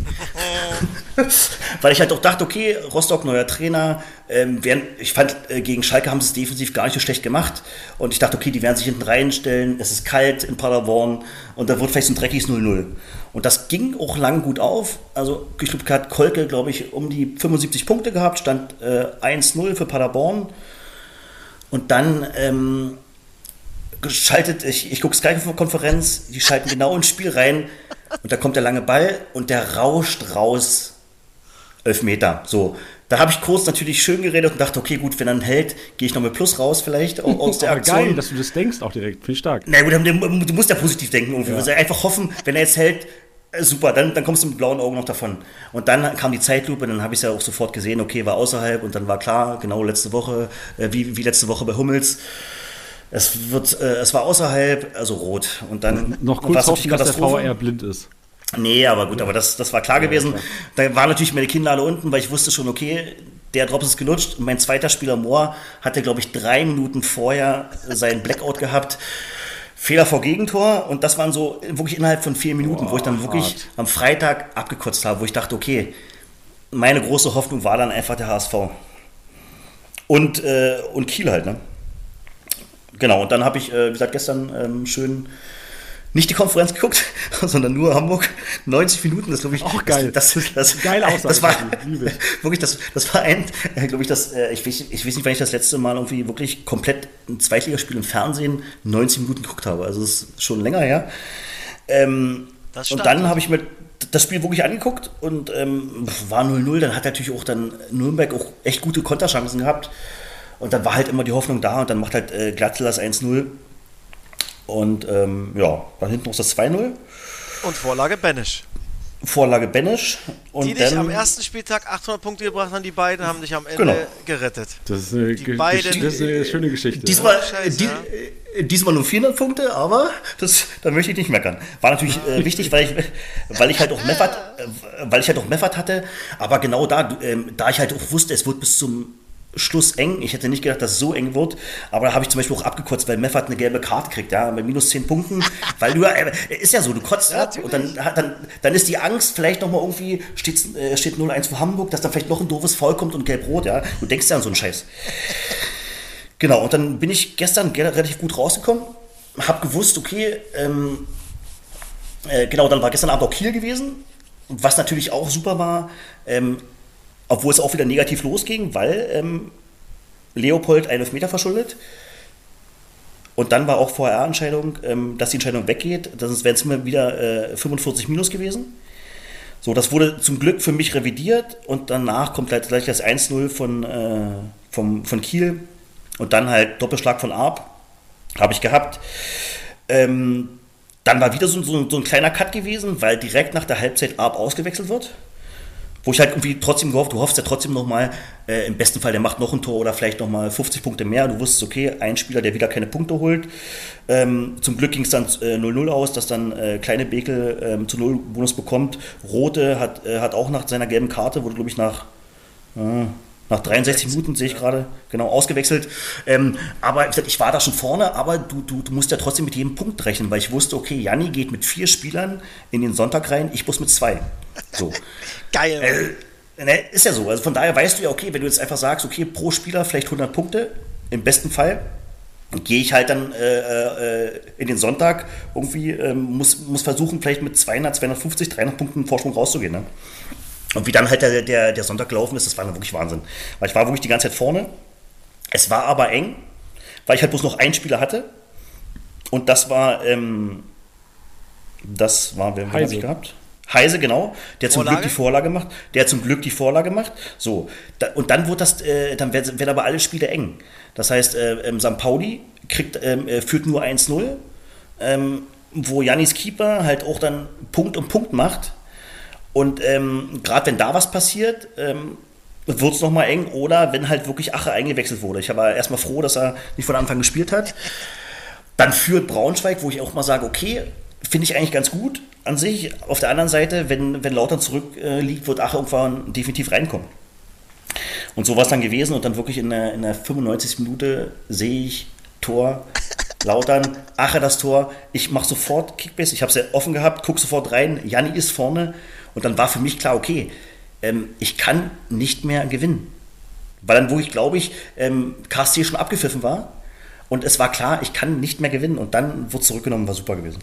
Weil ich halt auch dachte, okay, Rostock, neuer Trainer, ähm, werden, ich fand, äh, gegen Schalke haben sie es defensiv gar nicht so schlecht gemacht und ich dachte, okay, die werden sich hinten reinstellen, es ist kalt in Paderborn und da wird vielleicht so ein dreckiges null null. Und das ging auch lang gut auf, also ich glaube, hat Kolke, glaube ich, um die fünfundsiebzig Punkte gehabt, stand äh, eins null für Paderborn und dann ähm, geschaltet, ich, ich gucke Sky-Konferenz, die schalten genau ins Spiel rein und da kommt der lange Ball und der rauscht raus elf Meter. So, da habe ich kurz natürlich schön geredet und dachte, okay, gut, wenn er einen hält, gehe ich noch mit Plus raus vielleicht aus der Aber Aktion. geil, dass du das denkst auch direkt, finde ich stark. Na gut, du musst ja positiv denken irgendwie. Ja. Also einfach hoffen, wenn er jetzt hält, super, dann, dann kommst du mit blauen Augen noch davon. Und dann kam die Zeitlupe, dann habe ich es ja auch sofort gesehen, okay, war außerhalb und dann war klar, genau letzte Woche, äh, wie, wie letzte Woche bei Hummels, es wird, äh, es war außerhalb, also rot. Und dann noch kurz hoffen, dass der V R blind ist. Nee, aber gut, aber das, das war klar gewesen. Da waren natürlich meine Kinder alle unten, weil ich wusste schon, okay, der Drops ist gelutscht. Und mein zweiter Spieler, Mohr, hatte, glaube ich, drei Minuten vorher seinen Blackout gehabt. Fehler vor Gegentor. Und das waren so wirklich innerhalb von vier Minuten, oh, wo ich dann wirklich hart. Am Freitag abgekotzt habe, wo ich dachte, okay, meine große Hoffnung war dann einfach der H S V. Und, äh, und Kiel halt, ne? Genau, und dann habe ich, äh, wie gesagt, gestern ähm, schön nicht die Konferenz geguckt, sondern nur Hamburg. neunzig Minuten, das glaube ich. Auch geil. Das, das, das, das geile Aussage. Das war wirklich, das, das war ein, äh, glaube ich, das, äh, ich, weiß, ich weiß nicht, wann ich das letzte Mal irgendwie wirklich komplett ein Zweitligaspiel im Fernsehen neunzig Minuten geguckt habe. Also das ist schon länger her. Ähm, und dann habe ich mir das Spiel wirklich angeguckt und ähm, war null null. Dann hat natürlich auch dann Nürnberg auch echt gute Konterchancen gehabt. Und dann war halt immer die Hoffnung da und dann macht halt äh, Glatzel das eins null. Und ähm, ja, dann hinten noch das zwei null. Und Vorlage Benesch. Vorlage Benesch. Und die dich dann, am ersten Spieltag achthundert Punkte gebracht haben, die beiden haben dich am Ende genau. gerettet. Das ist eine, die Ge- beiden, das ist eine schöne Geschichte. Diesmal, oh, Scheiße, die, ja. äh, diesmal nur vierhundert Punkte, aber das, da möchte ich nicht meckern. War natürlich äh, wichtig, weil ich, weil ich halt auch Meffert, äh, weil ich halt auch Meffert hatte. Aber genau da, äh, da ich halt auch wusste, es wird bis zum Schluss eng. Ich hätte nicht gedacht, dass es so eng wird, aber da habe ich zum Beispiel auch abgekotzt, weil Meffert eine gelbe Karte kriegt, ja, bei minus zehn Punkten, weil du, äh, ist ja so, du kotzt ja, ab und dann, dann, dann ist die Angst, vielleicht nochmal irgendwie, steht, äh, steht null eins für Hamburg, dass dann vielleicht noch ein doofes Foul kommt und gelb-rot, ja, du denkst ja an so einen Scheiß. Genau, und dann bin ich gestern relativ gut rausgekommen, habe gewusst, okay, ähm, äh, genau, dann war gestern Abend auch Kiel gewesen, was natürlich auch super war, ähm, obwohl es auch wieder negativ losging, weil ähm, Leopold einen Elfmeter verschuldet. Und dann war auch V R R-Entscheidung, ähm, dass die Entscheidung weggeht. Das wären es immer wieder äh, fünfundvierzig minus gewesen. So, das wurde zum Glück für mich revidiert und danach kommt gleich, gleich das eins null von, äh, vom, von Kiel und dann halt Doppelschlag von Arp. Habe ich gehabt. Ähm, dann war wieder so, so, so ein kleiner Cut gewesen, weil direkt nach der Halbzeit Arp ausgewechselt wird. Wo ich halt irgendwie trotzdem gehofft, du hoffst ja trotzdem nochmal, äh, im besten Fall, der macht noch ein Tor oder vielleicht nochmal fünfzig Punkte mehr. Du wusstest, okay, ein Spieler, der wieder keine Punkte holt. Ähm, zum Glück ging es dann äh, null null aus, dass dann äh, kleine Bekel ähm, zu null Bonus bekommt. Rote hat, äh, hat auch nach seiner gelben Karte, wurde, glaube ich, nach, äh, nach dreiundsechzig Minuten, sehe ich gerade, genau, ausgewechselt. Ähm, aber ich war da schon vorne, aber du, du, du musst ja trotzdem mit jedem Punkt rechnen, weil ich wusste, okay, Janni geht mit vier Spielern in den Sonntag rein, ich muss mit zwei. So. Geil. Äh, ne, ist ja so. Also von daher weißt du ja, okay, wenn du jetzt einfach sagst, okay, pro Spieler vielleicht hundert Punkte, im besten Fall gehe ich halt dann äh, äh, in den Sonntag irgendwie, äh, muss, muss versuchen, vielleicht mit zweihundert, zweihundertfünfzig, dreihundert Punkten Vorsprung rauszugehen. Ne? Und wie dann halt der, der, der Sonntag gelaufen ist, das war dann wirklich Wahnsinn. Weil ich war wirklich die ganze Zeit vorne. Es war aber eng, weil ich halt bloß noch einen Spieler hatte. Und das war, ähm, das war, wer hat ich gehabt? Heise, genau, der zum Vorlage? Glück die Vorlage macht, der zum Glück die Vorlage macht. So, da, und dann wird das, äh, dann werden, werden aber alle Spiele eng. Das heißt, äh, Sankt Pauli kriegt, äh, führt nur eins null, ähm, wo Jannis Keeper halt auch dann Punkt um Punkt macht. Und ähm, gerade wenn da was passiert, ähm, wird es nochmal eng. Oder wenn halt wirklich Ache eingewechselt wurde. Ich war erstmal froh, dass er nicht von Anfang gespielt hat. Dann führt Braunschweig, wo ich auch mal sage, okay, finde ich eigentlich ganz gut an sich. Auf der anderen Seite, wenn, wenn Lautern zurückliegt, äh, wird Ache irgendwann definitiv reinkommen. Und so war es dann gewesen. Und dann wirklich in der, in der fünfundneunzigsten Minute sehe ich Tor, Lautern, Ache das Tor. Ich mache sofort Kickbase. Ich habe es ja offen gehabt, gucke sofort rein. Janni ist vorne. Und dann war für mich klar, okay, ähm, ich kann nicht mehr gewinnen. Weil dann, wo ich glaube ich, ähm, K S C schon abgepfiffen war. Und es war klar, ich kann nicht mehr gewinnen. Und dann wurde zurückgenommen, war super gewesen.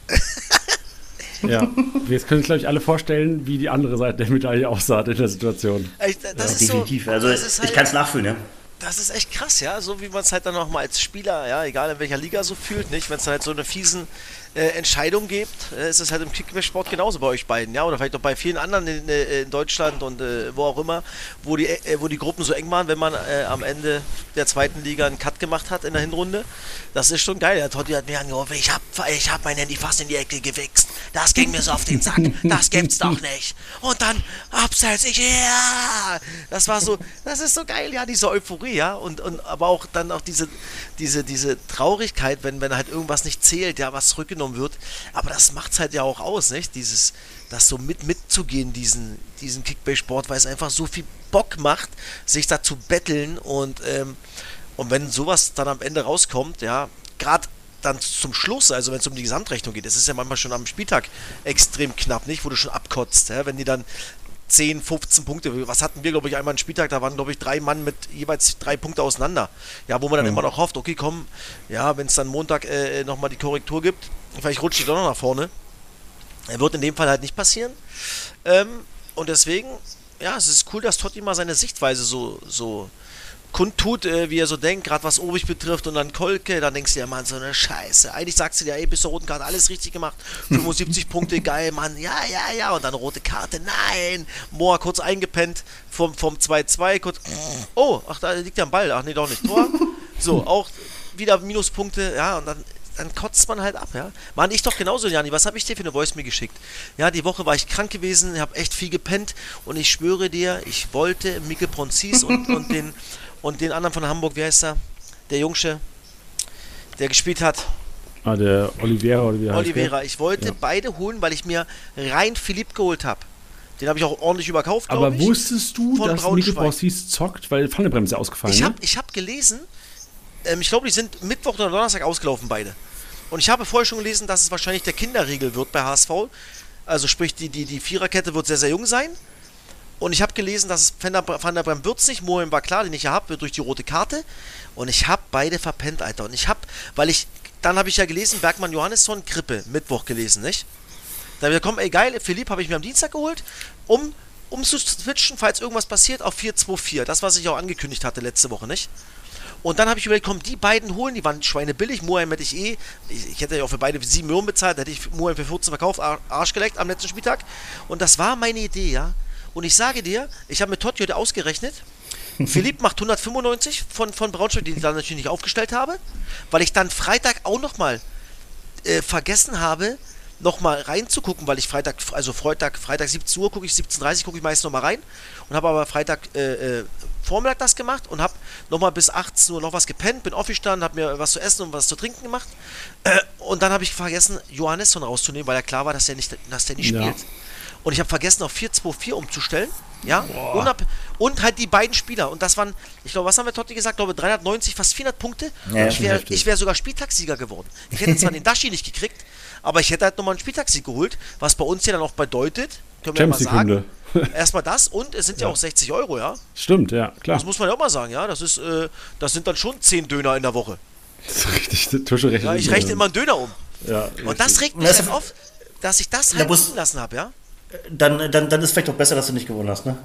Ja, wir können uns, glaube ich, alle vorstellen, wie die andere Seite der Medaille aussah in der Situation. Echt, das ja, ist definitiv. So, also das ist halt, ich kann es nachfühlen, ja. Das ist echt krass, ja, so wie man es halt dann auch mal als Spieler, ja, egal in welcher Liga so fühlt, nicht, wenn es halt so eine fiesen äh, Entscheidung gibt, äh, ist es halt im Kickbase-Sport genauso bei euch beiden, ja, oder vielleicht auch bei vielen anderen in, äh, in Deutschland und äh, wo auch immer, wo die, äh, wo die Gruppen so eng waren, wenn man äh, am Ende der zweiten Liga einen Cut gemacht hat in der Hinrunde, das ist schon geil. Der Totti hat mir angerufen, ich hab, ich hab mein Handy fast in die Ecke gewichst, das ging mir so auf den Sack, das gibt's doch nicht. Und dann abseits, ich, ja, das war so, das ist so geil, ja, diese Euphorie, ja, und, und aber auch dann auch diese, diese, diese Traurigkeit, wenn, wenn halt irgendwas nicht zählt, ja, was zurückgenommen wird, aber das macht's halt ja auch aus, nicht? Dieses, das so mit mitzugehen, diesen, diesen Kickbase-Sport, weil es einfach so viel Bock macht, sich da zu betteln und, ähm, und wenn sowas dann am Ende rauskommt, ja, gerade dann zum Schluss, also wenn es um die Gesamtrechnung geht, es ist ja manchmal schon am Spieltag extrem knapp, nicht? Wo du schon abkotzt, ja? Wenn die dann zehn, fünfzehn Punkte, was hatten wir, glaube ich, einmal einen Spieltag, da waren, glaube ich, drei Mann mit jeweils drei Punkte auseinander. Ja, wo man dann mhm. immer noch hofft, okay, komm, ja, wenn es dann Montag äh, nochmal die Korrektur gibt, vielleicht rutscht die doch noch nach vorne. Wird in dem Fall halt nicht passieren. Ähm, und deswegen, ja, es ist cool, dass Totti mal seine Sichtweise so, so kundtut, äh, wie er so denkt, gerade was Obig betrifft und dann Kolke, dann denkst du dir, Mann, so eine Scheiße. Eigentlich sagst du dir, ey, bis zur roten Karte alles richtig gemacht, fünfundsiebzig Punkte, geil, Mann, ja, ja, ja, und dann rote Karte, nein, Moa kurz eingepennt vom, vom zwei zwei, kurz, oh, ach, da liegt ja ein Ball, ach nee, doch nicht, Tor, so, auch wieder Minuspunkte, ja, und dann dann kotzt man halt ab, ja. Mann, ich doch genauso, Jani. Was habe ich dir für eine Voice mir geschickt? Ja, die Woche war ich krank gewesen, habe echt viel gepennt und ich schwöre dir, ich wollte Mikkel Pronzis und, und, den, und den anderen von Hamburg, wie heißt er? Der Jungsche, der gespielt hat. Ah, der Oliveira oder wie heißt Oliveira. der? Ich wollte ja. beide holen, weil ich mir rein Philipp geholt habe. Den habe ich auch ordentlich überkauft, glaube ich. Aber wusstest du, dass Mikkel Pronzis zockt, weil Pfannebremse ausgefallen ist? Ich habe ich hab gelesen, ich glaube, die sind Mittwoch oder Donnerstag ausgelaufen, beide. Und ich habe vorher schon gelesen, dass es wahrscheinlich der Kinderriegel wird bei H S V. Also sprich, die, die, die Viererkette wird sehr, sehr jung sein. Und ich habe gelesen, dass es Van der Brem wird es nicht. Mohem war klar, den ich ja habe, durch die rote Karte. Und ich habe beide verpennt, Alter. Und ich habe, weil ich, dann habe ich ja gelesen, Bergmann Johannesson, Grippe, Mittwoch gelesen, nicht? Da habe ich gesagt, komm, ey, geil, Philipp habe ich mir am Dienstag geholt, um, um zu switchen, falls irgendwas passiert, auf vier zwei vier. Das, was ich auch angekündigt hatte letzte Woche, nicht? Und dann habe ich überlegt, komm, die beiden holen, die waren schweinebillig. Mohem hätte ich eh, ich, ich hätte ja auch für beide sieben Millionen bezahlt, hätte ich Mohem für vierzehn verkauft, Arsch geleckt am letzten Spieltag. Und das war meine Idee, ja. Und ich sage dir, ich habe mit Totti heute ausgerechnet, Philipp macht hundertfünfundneunzig von, von Braunschweig, den ich dann natürlich nicht aufgestellt habe, weil ich dann Freitag auch nochmal äh, vergessen habe, nochmal reinzugucken, weil ich Freitag, also Freitag, Freitag siebzehn Uhr gucke ich, siebzehn Uhr dreißig gucke ich meistens nochmal rein und habe aber Freitag äh, äh, Vormittag das gemacht und habe nochmal bis achtzehn Uhr noch was gepennt, bin aufgestanden, habe mir was zu essen und was zu trinken gemacht äh, und dann habe ich vergessen, Johannesson rauszunehmen, weil ja klar war, dass der nicht, dass der nicht ja. spielt. Und ich habe vergessen, auf vier zwei vier umzustellen, ja, und, hab, und halt die beiden Spieler und das waren, ich glaube, was haben wir Totti gesagt, ich glaube dreihundertneunzig, fast vierhundert Punkte ja, ich wäre wär sogar Spieltagssieger geworden. Ich hätte zwar den Dashi nicht gekriegt, aber ich hätte halt nochmal einen Spieltagssieg geholt, was bei uns ja dann auch bedeutet, können wir ja mal sagen, Erstmal das und es sind ja, ja auch sechzig Euro, ja. Stimmt, ja, klar. Das muss man ja auch mal sagen, ja. Das ist, äh, das sind dann schon zehn Döner in der Woche. Das ist richtig, Tusche rechnet. Ja, ich rechne immer einen Döner um. Ja, und das regt mich halt auf, dass ich das halt liegen lassen habe, ja. Dann, dann, dann ist vielleicht auch besser, dass du nicht gewonnen hast, ne?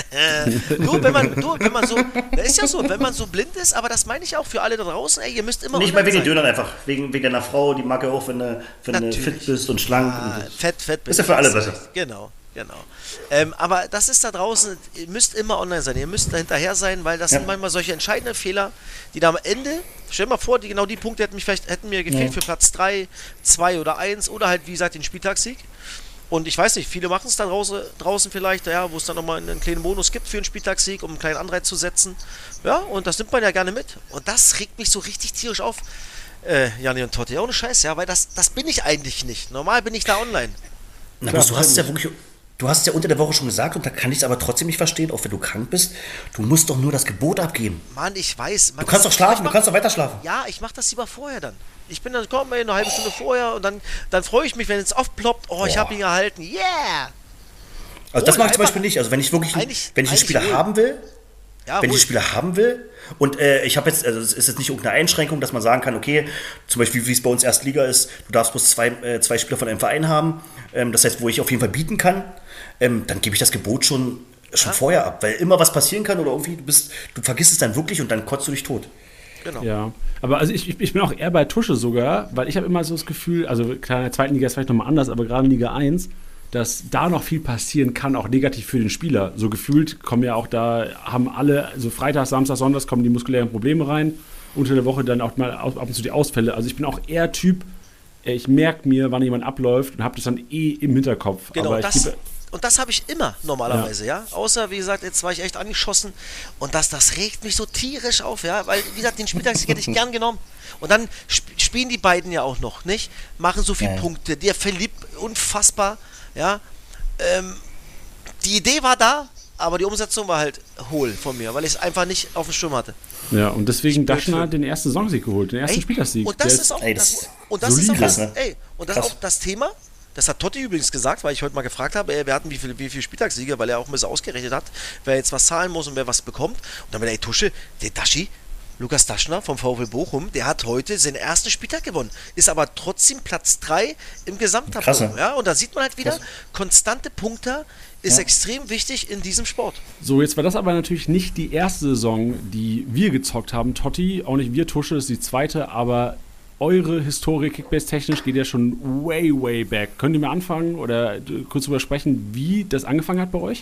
du, wenn man, du, wenn man so, das ist ja so, wenn man so blind ist, aber das meine ich auch für alle da draußen, ey, ihr müsst immer nicht mal wegen den Dönern einfach, wegen, wegen deiner Frau, die mag ja auch, wenn du, wenn du fit bist und schlank. Ah, und fett, fett bist. Ist ja für alle besser. Genau, genau. Ähm, aber das ist da draußen, ihr müsst immer online sein, ihr müsst da hinterher sein, weil das ja. sind manchmal solche entscheidenden Fehler, die da am Ende, stell dir mal vor, die, genau die Punkte hätten, mich vielleicht, hätten mir gefehlt ja. für Platz drei, zwei oder eins oder halt, wie gesagt, den Spieltagssieg. Und ich weiß nicht, viele machen es da draußen, draußen vielleicht, ja, wo es dann nochmal einen kleinen Bonus gibt für einen Spieltagssieg, um einen kleinen Anreiz zu setzen. Ja, und das nimmt man ja gerne mit. Und das regt mich so richtig tierisch auf, äh, Janni und Totti. Ja, ohne Scheiß, ja, weil das, das bin ich eigentlich nicht. Normal bin ich da online. Na, Klar, du hast ja wirklich... Du hast es ja unter der Woche schon gesagt und da kann ich es aber trotzdem nicht verstehen, auch wenn du krank bist. Du musst doch nur das Gebot abgeben. Mann, ich weiß. Man, du kannst doch schlafen, mach, du kannst doch weiter schlafen. Ja, ich mach das lieber vorher dann. Ich bin dann, komm, eine halbe Stunde vorher und dann, dann freue ich mich, wenn es aufploppt. Oh, ich habe ihn gehalten. Yeah! Also das mache ich zum Beispiel nicht. Also wenn ich wirklich, wenn ich einen Spieler wohl. haben will, ja, wenn wohl. ich einen Spieler haben will und äh, ich habe jetzt, also es ist jetzt nicht irgendeine Einschränkung, dass man sagen kann, okay, zum Beispiel wie es bei uns Erstliga ist, du darfst bloß zwei, äh, zwei Spieler von einem Verein haben. Ähm, das heißt, wo ich auf jeden Fall bieten kann. Ähm, dann gebe ich das Gebot schon, schon ja. vorher ab, weil immer was passieren kann oder irgendwie, du bist, du vergisst es dann wirklich und dann kotzt du dich tot. Genau. Ja, aber also ich, ich bin auch eher bei Tusche sogar, weil ich habe immer so das Gefühl, also klar, in der zweiten Liga ist vielleicht nochmal anders, aber gerade in Liga eins, dass da noch viel passieren kann, auch negativ für den Spieler. So gefühlt kommen ja auch da, haben alle, so Freitag, Samstag, Sonntag kommen die muskulären Probleme rein, unter der Woche dann auch mal ab und zu die Ausfälle. Also ich bin auch eher Typ, ich merke mir, wann jemand abläuft und habe das dann eh im Hinterkopf. Genau, aber ich das... gebe, Und das habe ich immer normalerweise, ja. ja. Außer, wie gesagt, jetzt war ich echt angeschossen. Und das, das regt mich so tierisch auf, ja. Weil, wie gesagt, den Spieltagssieg hätte ich gern genommen. Und dann sp- spielen die beiden ja auch noch, nicht? Machen so viele ja. Punkte. Der Philipp, unfassbar, ja. Ähm, die Idee war da, aber die Umsetzung war halt hohl von mir, weil ich es einfach nicht auf dem Schirm hatte. Ja, und deswegen Daschner den ersten Saisonsieg geholt, den ersten ey, Spieltagssieg. Und das ist auch, ey, das, das, und das ist auch das, ey, und das ist auch das Thema. Das hat Totti übrigens gesagt, weil ich heute mal gefragt habe, ey, wir hatten wie viele wie viel Spieltagssiege, weil er auch ein bisschen ausgerechnet hat, wer jetzt was zahlen muss und wer was bekommt. Und dann bin ich, ey, Tusche, der Daschi, Lukas Daschner vom VfL Bochum, der hat heute seinen ersten Spieltag gewonnen, ist aber trotzdem Platz drei im Gesamttableau. Ja? Und da sieht man halt wieder, Krass. konstante Punkte ist ja. extrem wichtig in diesem Sport. So, jetzt war das aber natürlich nicht die erste Saison, die wir gezockt haben, Totti, auch nicht wir, Tusche, ist die zweite, aber eure Historie Kickbase-technisch geht ja schon way, way back. Könnt ihr mal anfangen oder kurz drüber sprechen, wie das angefangen hat bei euch?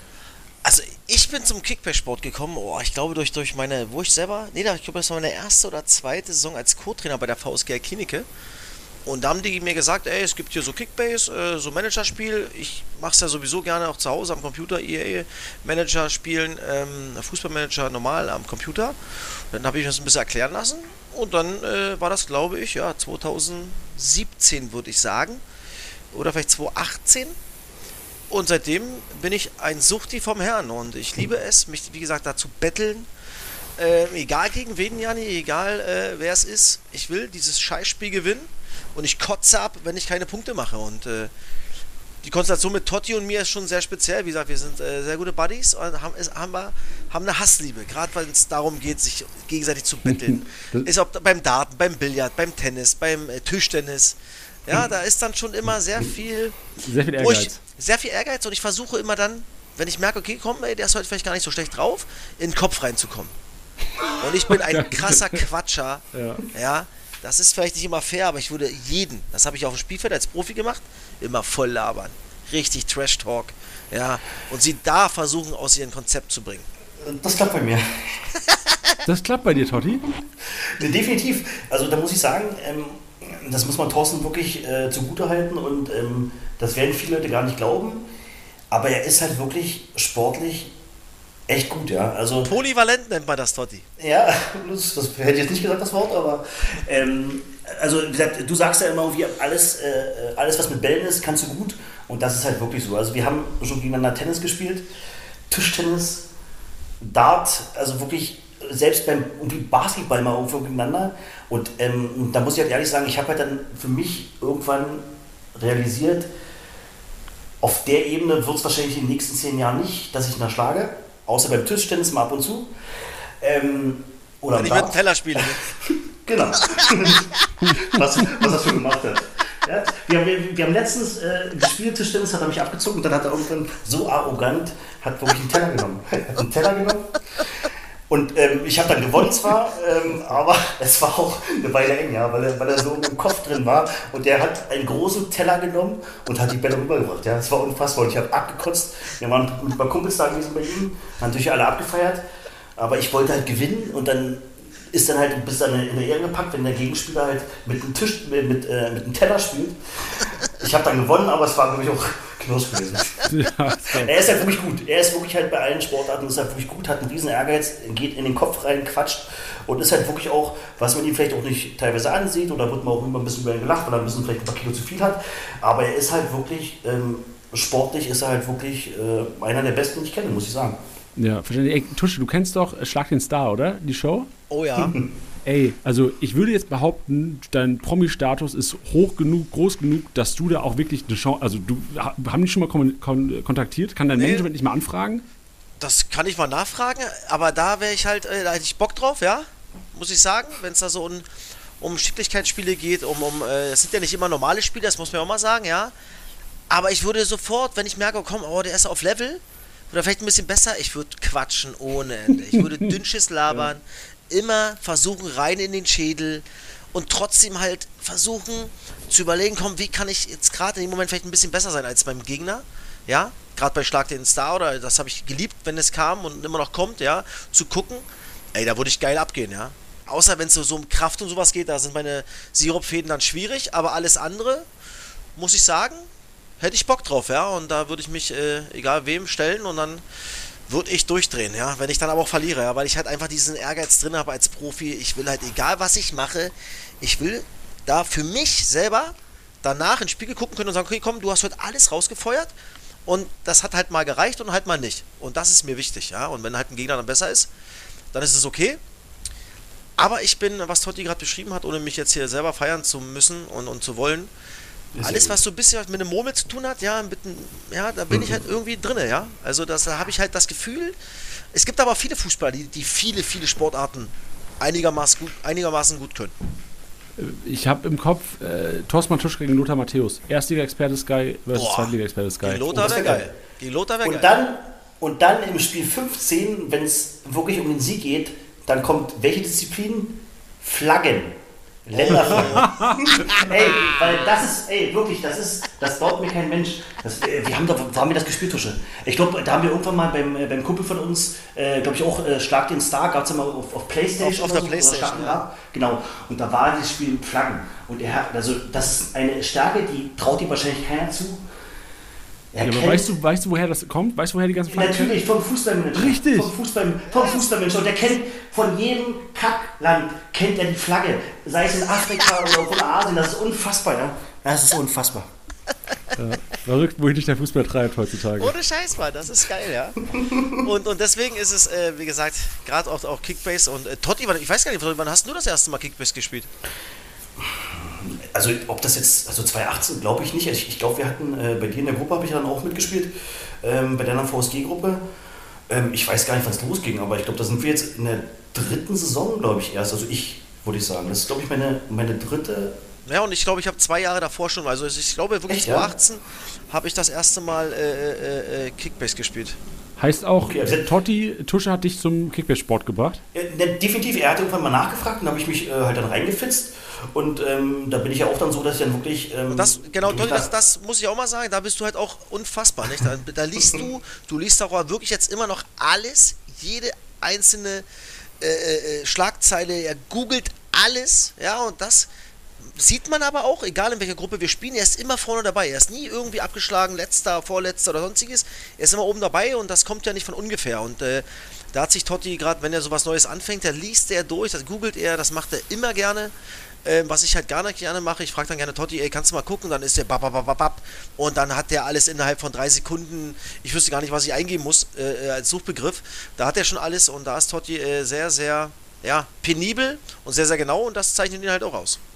Also ich bin zum Kickbase-Sport gekommen, oh, ich glaube durch, durch meine, wo ich selber, nee, ich glaube das war meine erste oder zweite Saison als Co-Trainer bei der V S G Klinike. Und da haben die mir gesagt, ey, es gibt hier so Kickbase, äh, so Managerspiel. Ich mache es ja sowieso gerne auch zu Hause am Computer, E A-Manager spielen, ähm, Fußballmanager normal am Computer. Dann habe ich das ein bisschen erklären lassen. Und dann äh, war das, glaube ich, ja, zweitausendsiebzehn würde ich sagen. Oder vielleicht zweitausendachtzehn. Und seitdem bin ich ein Suchti vom Herrn. Und ich liebe es, mich, wie gesagt, dazu betteln. Äh, egal gegen wen, Janni, egal äh, wer es ist. Ich will dieses Scheißspiel gewinnen. Und ich kotze ab, wenn ich keine Punkte mache. Und äh, die Konstellation mit Totti und mir ist schon sehr speziell. Wie gesagt, wir sind äh, sehr gute Buddies und haben, ist, haben, wir, haben eine Hassliebe. Gerade weil es darum geht, sich gegenseitig zu betteln. Ist ob beim Darten, beim Billard, beim Tennis, beim äh, Tischtennis. Ja, da ist dann schon immer sehr viel... Sehr viel Ehrgeiz. Ich, sehr viel Ehrgeiz und ich versuche immer dann, wenn ich merke, okay, komm, ey, der ist heute vielleicht gar nicht so schlecht drauf, in den Kopf reinzukommen. Und ich bin ein krasser Quatscher. Ja. ja. Das ist vielleicht nicht immer fair, aber ich würde jeden, das habe ich auf dem Spielfeld als Profi gemacht, immer voll labern. Richtig Trash-Talk. Ja, und sie da versuchen, aus ihrem Konzept zu bringen. Das klappt bei mir. Das klappt bei dir, Totti? Definitiv. Also da muss ich sagen, ähm, das muss man Thorsten wirklich äh, zugutehalten und ähm, das werden viele Leute gar nicht glauben. Aber er ist halt wirklich sportlich echt gut, ja. Also, polyvalent nennt man das, Totti. Ja, das, das hätte ich jetzt nicht gesagt, das Wort, aber ähm, also wie gesagt, du sagst ja immer irgendwie, alles, äh, alles, was mit Bällen ist, kannst du gut. Und das ist halt wirklich so. Also wir haben schon gegeneinander Tennis gespielt, Tischtennis, Dart, also wirklich selbst beim irgendwie Basketball mal irgendwo gegeneinander. Und ähm, da muss ich halt ehrlich sagen, ich habe halt dann für mich irgendwann realisiert, dass es halt wirklich so ist. Also wir haben schon gegeneinander Tennis gespielt, Tischtennis, Dart, also wirklich selbst beim irgendwie Basketball mal irgendwo gegeneinander. Und ähm, da muss ich halt ehrlich sagen, ich habe halt dann für mich irgendwann realisiert, dass es halt wirklich so ist. Also wir haben schon gegeneinander Tennis gespielt, Tischtennis, Dart, also wirklich selbst beim irgendwie Basketball mal irgendwo gegeneinander. Und ähm, da muss ich halt ehrlich sagen, ich habe halt dann für mich irgendwann realisiert, auf der Ebene wird es wahrscheinlich in den nächsten zehn Jahren nicht, dass ich ihn schlage, außer beim Tischtennis mal ab und zu. Ähm, oder Wenn ich mit dem Teller spiele. Genau. was, was er schon gemacht hat. Ja, wir, haben, wir, wir haben letztens äh, gespielt, Tischtennis, hat er mich abgezogen und dann hat er irgendwann so arrogant, hat wirklich einen Teller genommen. Hat einen Teller genommen. Und ähm, ich habe dann gewonnen zwar, ähm, aber es war auch eine Weile eng, ja, weil er, weil er so im Kopf drin war. Und der hat einen großen Teller genommen und hat die Bälle rübergebracht. Ja, das war unfassbar. Und ich habe abgekotzt. Wir waren mit ein paar Kumpels da gewesen bei ihm, haben natürlich alle abgefeiert. Aber ich wollte halt gewinnen und dann ist dann halt bis dann in der Ehre gepackt, wenn der Gegenspieler halt mit einem Tisch, mit, mit, äh, mit einem Teller spielt. Ich habe dann gewonnen, aber es war, glaube ich, auch Knirsch gewesen. Ja, er ist halt wirklich gut. Er ist wirklich halt bei allen Sportarten, ist halt wirklich gut, hat einen riesen Ehrgeiz, geht in den Kopf rein, quatscht und ist halt wirklich auch, was man ihm vielleicht auch nicht teilweise ansieht oder wird man auch immer ein bisschen über ihn gelacht, weil er ein bisschen vielleicht ein paar Kilo zu viel hat. Aber er ist halt wirklich, ähm, sportlich ist er halt wirklich äh, einer der Besten, die ich kenne, muss ich sagen. Ja, verständlich. Ey, Tusche, du kennst doch Schlag den Star, oder? Die Show? Oh ja. Ey, also ich würde jetzt behaupten, dein Promi-Status ist hoch genug, groß genug, dass du da auch wirklich eine Chance, also du, haben die schon mal kon- kon- kontaktiert? Kann dein nee. Management nicht mal anfragen? Das kann ich mal nachfragen, aber da wäre ich halt, äh, da hätte ich Bock drauf, ja, muss ich sagen, wenn es da so um, um Schicklichkeitsspiele geht, um, um, äh, das sind ja nicht immer normale Spiele, das muss man auch mal sagen, ja, aber ich würde sofort, wenn ich merke, komm, oh, der ist auf Level, oder vielleicht ein bisschen besser, ich würde quatschen ohne Ende, ich würde Dünnschiss labern, immer versuchen rein in den Schädel und trotzdem halt versuchen zu überlegen, komm, wie kann ich jetzt gerade in dem Moment vielleicht ein bisschen besser sein als beim Gegner, ja, gerade bei Schlag den Star, oder das habe ich geliebt, wenn es kam und immer noch kommt, ja, zu gucken, ey, da würde ich geil abgehen, ja, außer wenn es so, so um Kraft und sowas geht, da sind meine Sirupfäden dann schwierig, aber alles andere, muss ich sagen, hätte ich Bock drauf, ja, und da würde ich mich, äh, egal wem, stellen und dann würde ich durchdrehen, ja, wenn ich dann aber auch verliere, ja, weil ich halt einfach diesen Ehrgeiz drin habe als Profi. Ich will halt, egal was ich mache, ich will da für mich selber danach ins Spiegel gucken können und sagen, okay, komm, du hast heute alles rausgefeuert und das hat halt mal gereicht und halt mal nicht. Und das ist mir wichtig, ja, und wenn halt ein Gegner dann besser ist, dann ist es okay. Aber ich bin, was Totti gerade beschrieben hat, ohne mich jetzt hier selber feiern zu müssen und, und zu wollen, alles, was so ein bisschen mit einem Murmel zu tun hat, ja, mit einem, ja, da bin ich halt irgendwie drin, ja. Also das, da habe ich halt das Gefühl, es gibt aber viele Fußballer, die, die viele, viele Sportarten einigermaßen gut, einigermaßen gut können. Ich habe im Kopf äh, Thorsten Matusch gegen Lothar Matthäus. Erstliga-Experte Sky versus Zweitliga-Experte Sky. Gegen Lothar wäre geil. Gegen Lothar wäre geil. Und dann, und dann im Spiel fünfzehn, wenn es wirklich um den Sieg geht, dann kommt welche Disziplin? Flaggen. Länderflagge. Ey, weil das ist, ey, wirklich, das ist, das baut mir kein Mensch. Das, äh, wir haben doch, wo haben wir das gespielt, Tusche? Ich glaube, da haben wir irgendwann mal beim, äh, beim Kumpel von uns, äh, glaube ich auch, äh, Schlag den Star, gab es ja mal auf, auf Playstation. Auf, auf der so, Playstation, ja. Genau. Und da war das Spiel mit Flaggen. Und er hat, also das ist eine Stärke, die traut ihm wahrscheinlich keiner zu. Ja, aber weißt du, weißt du, woher das kommt? Weißt du, woher die ganzen Flaggen kommen? Natürlich, vom Fußballmanager. Richtig. Vom, Fußball, vom Fußballmanager. Und der kennt von jedem Kackland, kennt er die Flagge. Sei es in Afrika oder von Asien. Das ist unfassbar, ja. Das ist unfassbar. Ja, verrückt, wohin dich der Fußball treibt heutzutage. Ohne Scheiß, Mann, das ist geil, ja. Und, und deswegen ist es, äh, wie gesagt, gerade auch, auch Kickbase und äh, Totti, ich weiß gar nicht, wann hast du das erste Mal Kickbase gespielt? Also ob das jetzt, also zwanzig achtzehn glaube ich nicht. Ich, ich glaube, wir hatten, äh, bei dir in der Gruppe habe ich dann auch mitgespielt, ähm, bei deiner V S G-Gruppe. Ähm, ich weiß gar nicht, wann es losging, aber ich glaube, da sind wir jetzt in der dritten Saison, glaube ich, erst. Also ich, würde ich sagen. Das ist, glaube ich, meine, meine dritte. Ja, und ich glaube, ich habe zwei Jahre davor schon, also ich glaube wirklich zwanzig achtzehn ja? habe ich das erste Mal äh, äh, Kickbase gespielt. Heißt auch, okay, also Totti, Tusche hat dich zum Kickbase-Sport gebracht? Ja, definitiv, er hat irgendwann mal nachgefragt und da habe ich mich äh, halt dann reingefitzt. Und ähm, da bin ich ja auch dann so, dass ich dann wirklich... Ähm, das, genau, Totti, das, das muss ich auch mal sagen, da bist du halt auch unfassbar, nicht? Da, da liest du, du liest auch wirklich jetzt immer noch alles, jede einzelne äh, äh, Schlagzeile, er googelt alles, ja, und das sieht man aber auch, egal in welcher Gruppe wir spielen, er ist immer vorne dabei, er ist nie irgendwie abgeschlagen, letzter, vorletzter oder sonstiges, er ist immer oben dabei und das kommt ja nicht von ungefähr und äh, da hat sich Totti gerade, wenn er sowas Neues anfängt, da liest er durch, das googelt er, das macht er immer gerne. Ähm, was ich halt gar nicht gerne mache, ich frage dann gerne Totti, ey, kannst du mal gucken, dann ist der bababababab und dann hat der alles innerhalb von drei Sekunden, ich wüsste gar nicht, was ich eingeben muss äh, als Suchbegriff, da hat er schon alles und da ist Totti äh, sehr, sehr, ja, penibel und sehr, sehr genau und das zeichnet ihn halt auch aus.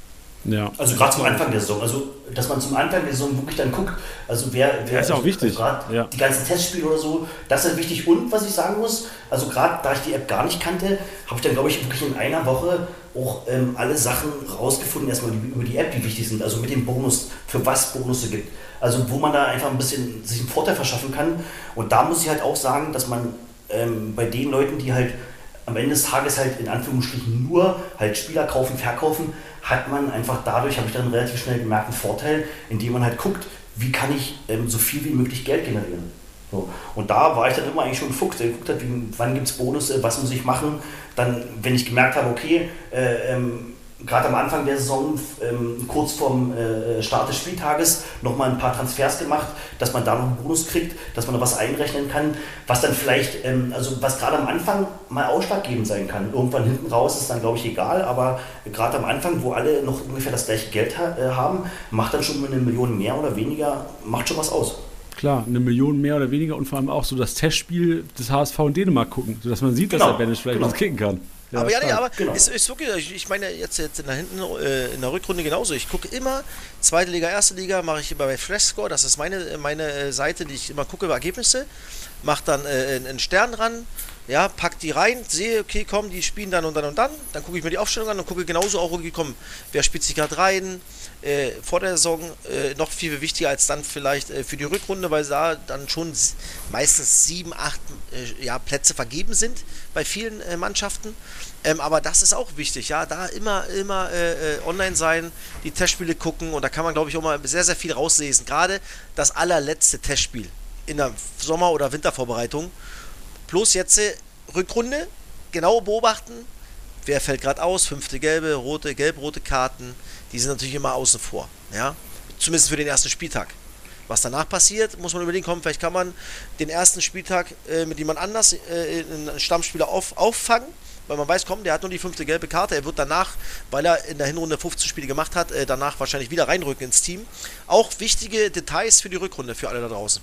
Ja. Also gerade zum Anfang der Saison, also dass man zum Anfang der Saison wirklich dann guckt, also wer, wer das ist auch also, wichtig, gerade ja. die ganzen Testspiele oder so, das ist wichtig. Und was ich sagen muss, also gerade da ich die App gar nicht kannte, habe ich dann glaube ich wirklich in einer Woche auch ähm, alle Sachen rausgefunden, erstmal die, über die App, die wichtig sind, also mit dem Bonus, für was Bonusse gibt. Also wo man da einfach ein bisschen sich einen Vorteil verschaffen kann. Und da muss ich halt auch sagen, dass man ähm, bei den Leuten, die halt am Ende des Tages halt in Anführungsstrichen nur halt Spieler kaufen, verkaufen, hat man einfach dadurch, habe ich dann relativ schnell gemerkt, einen Vorteil, indem man halt guckt, wie kann ich ähm, so viel wie möglich Geld generieren. So. Und da war ich dann immer eigentlich schon ein Fuchs, der geguckt hat, wie, wann gibt es Bonus, was muss ich machen. Dann, wenn ich gemerkt habe, okay, äh, ähm, gerade am Anfang der Saison, ähm, kurz vorm äh, Start des Spieltages, nochmal ein paar Transfers gemacht, dass man da noch einen Bonus kriegt, dass man noch was einrechnen kann, was dann vielleicht, ähm, also was gerade am Anfang mal ausschlaggebend sein kann. Irgendwann hinten raus ist dann, glaube ich, egal, aber gerade am Anfang, wo alle noch ungefähr das gleiche Geld ha- äh, haben, macht dann schon eine Million mehr oder weniger, macht schon was aus. Klar, eine Million mehr oder weniger und vor allem auch so das Testspiel des H S V in Dänemark gucken, sodass man sieht, dass Genau, der Banish vielleicht genau. was kicken kann. Ja, aber ja, nee, stark. aber Genau. es ist wirklich, ich, ich meine jetzt, jetzt in der hinten äh, in der Rückrunde genauso. Ich gucke immer zweite Liga, erste Liga, mache ich immer bei Flashscore, das ist meine meine Seite, die ich immer gucke über Ergebnisse, mache dann äh, einen Stern dran, ja, pack die rein, sehe, okay, komm, die spielen dann und dann und dann, dann gucke ich mir die Aufstellung an und gucke genauso auch, okay, komm, wer spielt sich gerade rein, äh, vor der Saison äh, noch viel wichtiger als dann vielleicht äh, für die Rückrunde, weil da dann schon s- meistens sieben, acht äh, ja, Plätze vergeben sind bei vielen äh, Mannschaften. Ähm, aber das ist auch wichtig, ja, da immer, immer äh, äh, online sein, die Testspiele gucken und da kann man, glaube ich, auch mal sehr, sehr viel rauslesen. Gerade das allerletzte Testspiel in der Sommer- oder Wintervorbereitung plus jetzt äh, Rückrunde, genau beobachten, wer fällt gerade aus, fünfte gelbe, rote, gelb-rote Karten, die sind natürlich immer außen vor, ja, zumindest für den ersten Spieltag. Was danach passiert, muss man überlegen, kommen, vielleicht kann man den ersten Spieltag äh, mit jemand anders, äh, einen Stammspieler auf, auffangen, weil man weiß, komm, der hat nur die fünfte gelbe Karte, er wird danach, weil er in der Hinrunde fünfzehn Spiele gemacht hat, äh, danach wahrscheinlich wieder reinrücken ins Team. Auch wichtige Details für die Rückrunde, für alle da draußen.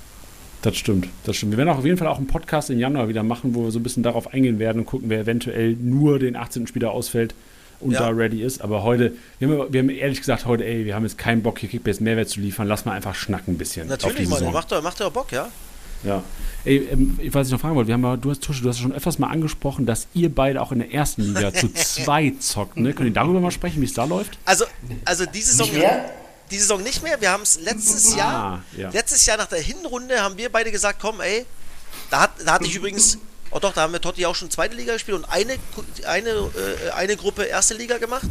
Das stimmt, das stimmt. Wir werden auch auf jeden Fall auch einen Podcast im Januar wieder machen, wo wir so ein bisschen darauf eingehen werden und gucken, wer eventuell nur den achtzehnten Spieler ausfällt und Ja. da ready ist. Aber heute, wir haben, wir haben ehrlich gesagt heute, ey, wir haben jetzt keinen Bock, hier Kickbase Mehrwert zu liefern. Lass mal einfach schnacken ein bisschen. auf die Natürlich, Mann, Saison. macht doch, macht doch Bock, ja? Ja. Ey, ähm, was ich noch fragen wollte, wir haben mal, du hast, Tusche, du hast schon öfters mal angesprochen, dass ihr beide auch in der ersten Liga zu zweit zockt, ne? Könnt ihr darüber mal sprechen, wie es da läuft? Also, also diese Saison, Nicht mehr? diese Saison nicht mehr. Wir haben es letztes Jahr, Ah, ja. letztes Jahr nach der Hinrunde haben wir beide gesagt, komm, ey, da, hat, da hatte ich übrigens, oh doch, da haben wir Totti auch schon zweite Liga gespielt und eine, eine, äh, eine Gruppe erste Liga gemacht.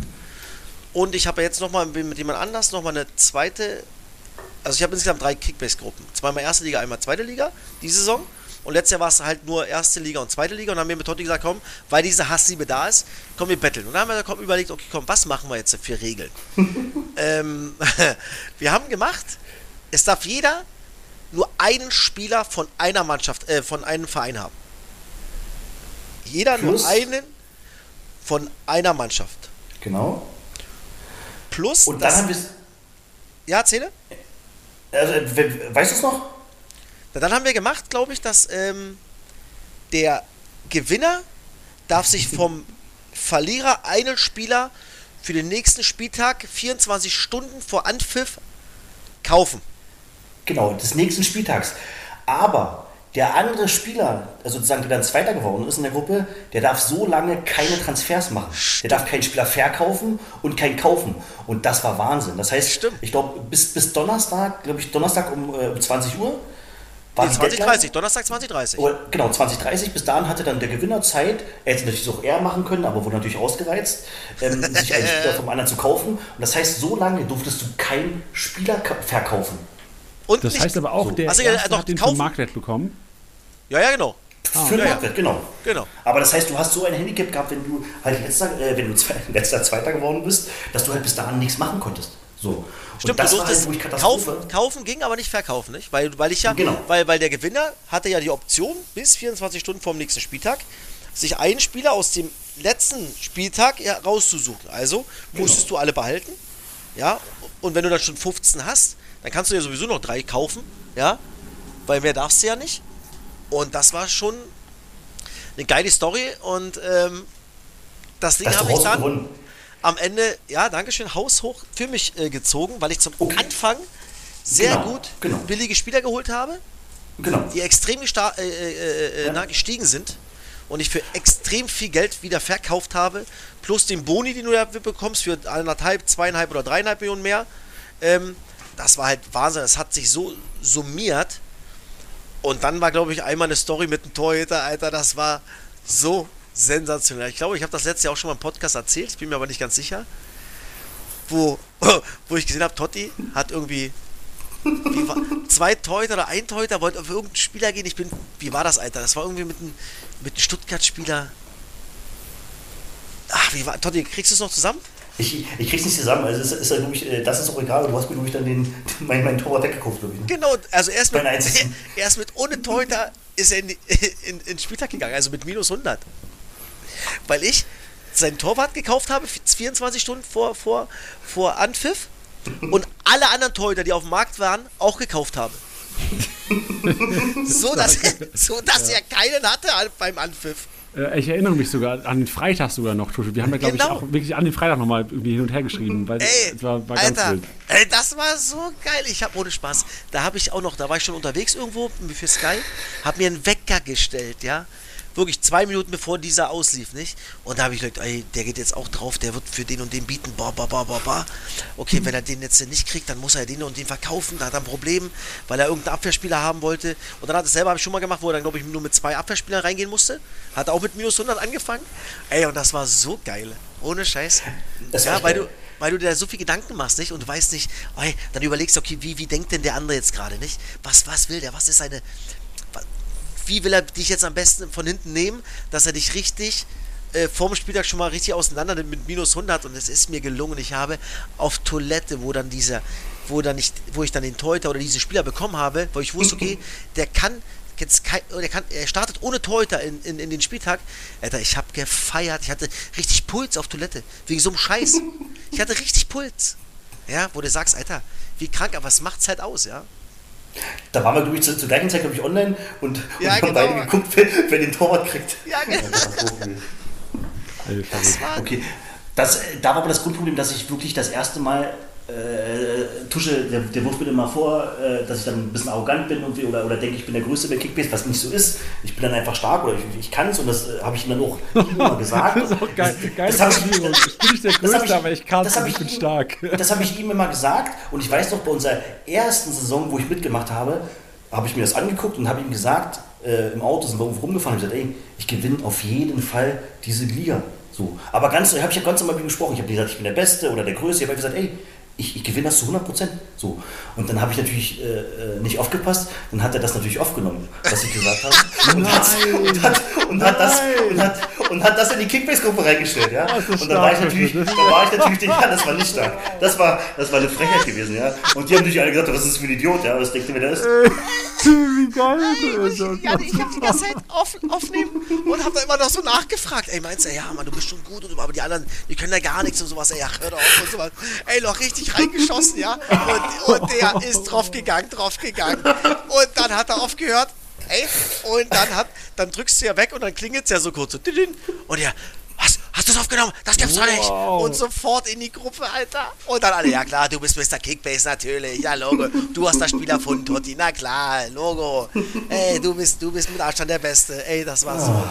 Und ich habe jetzt nochmal mit jemand anders nochmal eine zweite, also ich habe insgesamt drei Kickbase-Gruppen. Zweimal erste Liga, einmal zweite Liga, diese Saison. Und letztes Jahr war es halt nur erste Liga und zweite Liga. Und dann haben wir mit Totti gesagt, komm, weil diese Hassliebe da ist, komm, wir betteln. Und dann haben wir komm, überlegt, okay, komm, was machen wir jetzt für Regeln? ähm, wir haben gemacht, es darf jeder nur einen Spieler von einer Mannschaft, äh, von einem Verein haben. Jeder Plus? nur einen von einer Mannschaft. Genau. Plus, Und dann das, haben wir es. ja, erzähle. Also, we- weißt du es noch? Na, dann haben wir gemacht, glaube ich, dass ähm, der Gewinner darf sich vom Verlierer einen Spieler für den nächsten Spieltag vierundzwanzig Stunden vor Anpfiff kaufen. Genau, des nächsten Spieltags. Aber der andere Spieler, also sozusagen, der dann Zweiter geworden ist in der Gruppe, der darf so lange keine Transfers machen. Der darf keinen Spieler verkaufen und keinen kaufen. Und das war Wahnsinn. Das heißt, Stimmt. ich glaube, bis, bis Donnerstag, glaube ich, Donnerstag um, äh, um zwanzig Uhr war Nee, die zwanzig Deadline. dreißig, Donnerstag zwanzig dreißig. Oder, genau, zwanzig dreißig, bis dahin hatte dann der Gewinner Zeit, er hätte natürlich auch er machen können, aber wurde natürlich ausgereizt, ähm, sich einen Spieler vom anderen zu kaufen. Und das heißt, so lange durftest du keinen Spieler ka- verkaufen. Und Das nicht, heißt aber auch, der Hast du ja Erste noch hat den kaufen? vom Marktwert bekommen. ja, ja, genau. Für den ja, ja. Marktwert, genau. Genau. Aber das heißt, du hast so ein Handicap gehabt, wenn du halt letzter, äh, wenn du zwei, letzter Zweiter geworden bist, dass du halt bis dahin nichts machen konntest. So. Stimmt, und das du war halt durftest wirklich Katastrophe. kaufen, kaufen ging, aber nicht verkaufen, nicht? Weil, weil ich ja, Genau. weil, weil der Gewinner hatte ja die Option, bis vierundzwanzig Stunden vor dem nächsten Spieltag, sich einen Spieler aus dem letzten Spieltag ja, rauszusuchen. Also musstest du alle behalten, ja, und wenn du dann schon fünfzehn hast, dann kannst du ja sowieso noch drei kaufen, ja, weil mehr darfst du ja nicht. Und das war schon eine geile Story und ähm, das Ding Hast du habe ich dann... rausgewonnen. am Ende, ja, dankeschön, haushoch für mich äh, gezogen, weil ich zum Okay. Anfang sehr Genau, gut genau. billige Spieler geholt habe, Genau. die extrem gesta- äh, äh, äh, Ja. na, gestiegen sind und ich für extrem viel Geld wieder verkauft habe, plus den Boni, den du da bekommst für anderthalb, zweieinhalb oder dreieinhalb Millionen mehr. Ähm, das war halt Wahnsinn, das hat sich so summiert. Und dann war, glaube ich, einmal eine Story mit dem Torhüter, Alter, das war so sensationell. Ich glaube, ich habe das letzte Jahr auch schon mal im Podcast erzählt, ich bin mir aber nicht ganz sicher. Wo, wo ich gesehen habe, Totti hat irgendwie wie war, zwei Torhüter oder ein Torhüter wollte auf irgendeinen Spieler gehen. Ich bin, wie war das, Alter? Das war irgendwie mit einem mit einem Stuttgart-Spieler. Ach, wie war, Totti, kriegst du es noch zusammen? Ich, ich krieg's nicht zusammen, also es ist, ist ja, glaub ich, äh, das ist auch egal, du hast mir, glaube ich, dann den, mein, mein Torwart weggekauft, glaube ich. Ne? Genau, also erst mit, Mein einzigen. erst mit ohne Torhüter ist er in, die- in, in den Spieltag gegangen, also mit minus hundert. Weil ich seinen Torwart gekauft habe, vierundzwanzig Stunden vor, vor, vor Anpfiff und alle anderen Torhüter, die auf dem Markt waren, auch gekauft habe. so, dass, so, dass er keinen hatte beim Anpfiff. Äh, ich erinnere mich sogar an den Freitag sogar noch, Tusche. Wir haben ja, glaube Genau. ich, auch wirklich an den Freitag nochmal irgendwie hin und her geschrieben, weil Ey, es war, war ganz Alter, wild. ey, das war so geil. Ich habe ohne Spaß, da habe ich auch noch, da war ich schon unterwegs irgendwo für Sky, habe mir einen Wecker gestellt, ja. Wirklich zwei Minuten bevor dieser auslief, nicht? Und da habe ich gedacht, ey, der geht jetzt auch drauf, der wird für den und den bieten, ba, ba, ba, ba, ba. Okay, wenn er den jetzt nicht kriegt, dann muss er den und den verkaufen, da hat er ein Problem, weil er irgendeinen Abwehrspieler haben wollte. Und dann hat er es selber, habe ich schon mal gemacht, wo er dann, glaube ich, nur mit zwei Abwehrspielern reingehen musste. Hat auch mit minus hundert angefangen. Ey, und das war so geil. Ohne Scheiß. Das war Ja, echt weil geil. du, weil du dir so viel Gedanken machst, nicht? Und du weißt nicht, ey, dann überlegst du, okay, wie, wie denkt denn der andere jetzt gerade, nicht? Was, was will der? Was ist seine... Wie will er dich jetzt am besten von hinten nehmen, dass er dich richtig äh, vorm Spieltag schon mal richtig auseinander nimmt mit minus hundert, und es ist mir gelungen. Ich habe auf Toilette, wo dann dieser, wo dann nicht, wo ich dann den Torhüter oder diesen Spieler bekommen habe, wo ich wusste, okay, der kann jetzt kein, der kann, er startet ohne Torhüter in, in, in den Spieltag. Alter, ich habe gefeiert, ich hatte richtig Puls auf Toilette, wegen so einem Scheiß. Ich hatte richtig Puls. Ja, wo du sagst, Alter, wie krank, aber es macht's halt aus, ja. Da waren wir, glaube ich, zu, zur gleichen Zeit, glaube ich, online und, Ja, und haben genau. beide geguckt, wer, wer den Torwart kriegt. Ja, genau. Ey, Das war, Okay, das, äh, da war aber das Grundproblem, dass ich wirklich das erste Mal äh, Tusche, der, der wirft mir immer vor, äh, dass ich dann ein bisschen arrogant bin und, oder, oder denke, ich bin der Größte bei Kickbase, was nicht so ist. Ich bin dann einfach stark oder ich, ich kann es und das äh, habe ich ihm dann auch immer gesagt. Das ist auch geil. Geile das hab ich- Formulierung. Ich bin nicht der Das hab Größte, ich- aber ich kann das es hab und ich ich bin ihm- stark. Das habe ich ihm immer gesagt und ich weiß noch, bei unserer ersten Saison, wo ich mitgemacht habe, habe ich mir das angeguckt und habe ihm gesagt, äh, im Auto sind wir irgendwo rumgefahren und ich gesagt, ey, ich gewinne auf jeden Fall diese Liga. So. Aber ganz, habe ich ja ganz normal mit ihm gesprochen. Ich habe gesagt, ich bin der Beste oder der Größte. Ich habe gesagt, ey, ich, ich gewinne das zu hundert Prozent. So. Und dann habe ich natürlich äh, äh, nicht aufgepasst. Dann hat er das natürlich aufgenommen, was ich gesagt habe. Und, hat, und, hat, und, hat das, und, hat, und hat das in die Kickbase-Gruppe reingestellt. Ja? Das ist Und dann war ich stark, natürlich, das da ist war ich natürlich, ja, das war nicht stark. Das war, das war eine Frechheit gewesen. Ja? Und die haben natürlich alle gesagt, was ist das für ein Idiot? Ja? Was denkt ihr, wer der ist? Wie geil ist das? Ja, ich habe die ganze Zeit auf, aufnehmen und habe da immer noch so nachgefragt. Ey, meinst du, ja, Mann, du bist schon gut, und, aber die anderen, die können ja gar nichts und sowas. Ey, ja, hör doch auf und sowas. Ey, noch richtig reingeschossen, ja. Und, und der ist drauf gegangen, drauf gegangen. Und dann hat er aufgehört. Ey, und dann hat, dann drückst du ja weg und dann klingelt es ja so kurz so. Und ja, was? Hast du es aufgenommen? Das gibt's doch nicht. Wow. Und sofort in die Gruppe, Alter. Und dann alle, ja klar, du bist Mister Kickbase, natürlich. Ja, Logo. Du hast das Spiel erfunden, Totti. Na klar, Logo. Ey, du bist, du bist mit Abstand der Beste. Ey, das war so.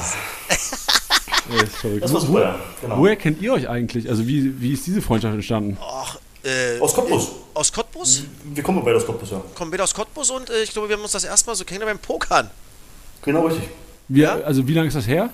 Ey, ist verrückt. Das war Wo- super. Genau. Woher kennt ihr euch eigentlich? Also wie, wie ist diese Freundschaft entstanden? Ach, äh, Aus Cottbus. aus Cottbus? Wir kommen beide aus Cottbus, ja. Kommen wir aus Cottbus und äh, ich glaube, wir haben uns das erste Mal so kennengelernt beim Pokern. Genau richtig. Wie, Ja? Also wie lange ist das her?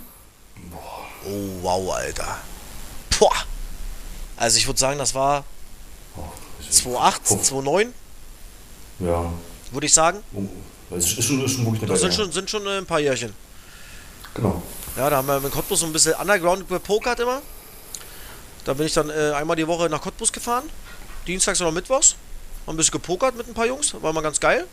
Oh, wow, Alter. Boah. Also ich würde sagen, das war zweitausendacht, Puh. zweitausendneun, Ja. würde ich sagen. Das ist schon, ist schon wirklich eine Das sind Weile, schon, sind schon äh, ein paar Jährchen. ja. Genau. Ja, da haben wir in Cottbus so ein bisschen Underground gepokert immer. Da bin ich dann äh, einmal die Woche nach Cottbus gefahren. Dienstags oder Mittwochs. Haben ein bisschen gepokert mit ein paar Jungs. War mal ganz geil.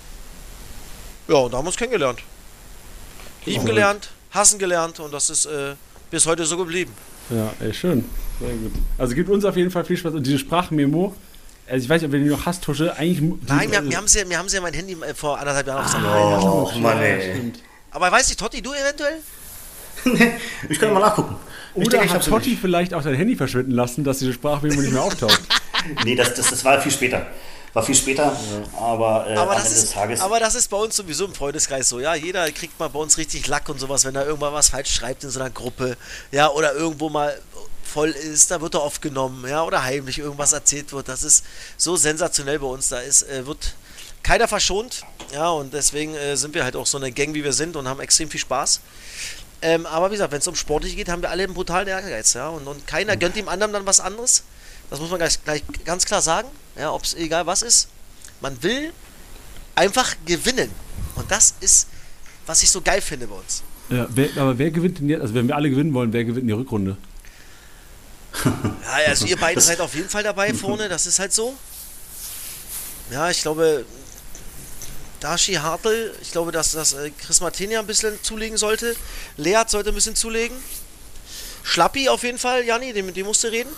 Ja, und da haben wir uns kennengelernt. Lieben Genau. gelernt, hassen gelernt, und das ist äh, bis heute so geblieben. Ja, ey, schön. Sehr gut. Also gibt uns auf jeden Fall viel Spaß. Und diese Sprachmemo, also ich weiß nicht, ob du die noch hast, Tusche, eigentlich... Nein, wir, also, wir haben sie, wir haben sie ja mein Handy äh, vor anderthalb Jahren aufs Oh, Mann, ja, ey. stimmt. Aber weiß nicht, Totti, du eventuell? Ich kann mal nachgucken. Oder denke, ich hat hab sie Totti nicht. vielleicht auch sein Handy verschwinden lassen, dass diese Sprachmemo nicht mehr auftaucht? Nee, das, das, das war viel später. War viel später, aber, äh, Aber am das, Ende des ist, Tages. aber das ist bei uns sowieso im Freundeskreis so. Ja, jeder kriegt mal bei uns richtig Lack und sowas, wenn er irgendwann was falsch schreibt in so einer Gruppe. Ja, oder irgendwo mal voll ist, da wird er oft genommen. Ja, oder heimlich irgendwas erzählt wird. Das ist so sensationell bei uns. Da ist, äh, wird keiner verschont. Ja, und deswegen äh, sind wir halt auch so eine Gang, wie wir sind und haben extrem viel Spaß. Ähm, aber wie gesagt, wenn es um Sportliche geht, haben wir alle einen brutalen Ehrgeiz. Ja, und, und keiner gönnt dem anderen dann was anderes. Das muss man gleich, gleich ganz klar sagen. Ja, ob es egal was ist. Man will einfach gewinnen. Und das ist, was ich so geil finde bei uns. Ja, wer, aber wer gewinnt denn jetzt? Also wenn wir alle gewinnen wollen, wer gewinnt in die Rückrunde? Ja, also ihr beiden seid auf jeden Fall dabei vorne, das ist halt so. Ja, ich glaube, Dashi Hartl, ich glaube, dass, dass äh, Chris Martinia ein bisschen zulegen sollte. Leat sollte ein bisschen zulegen. Schlappi auf jeden Fall, Janni, dem, mit dem musst du reden.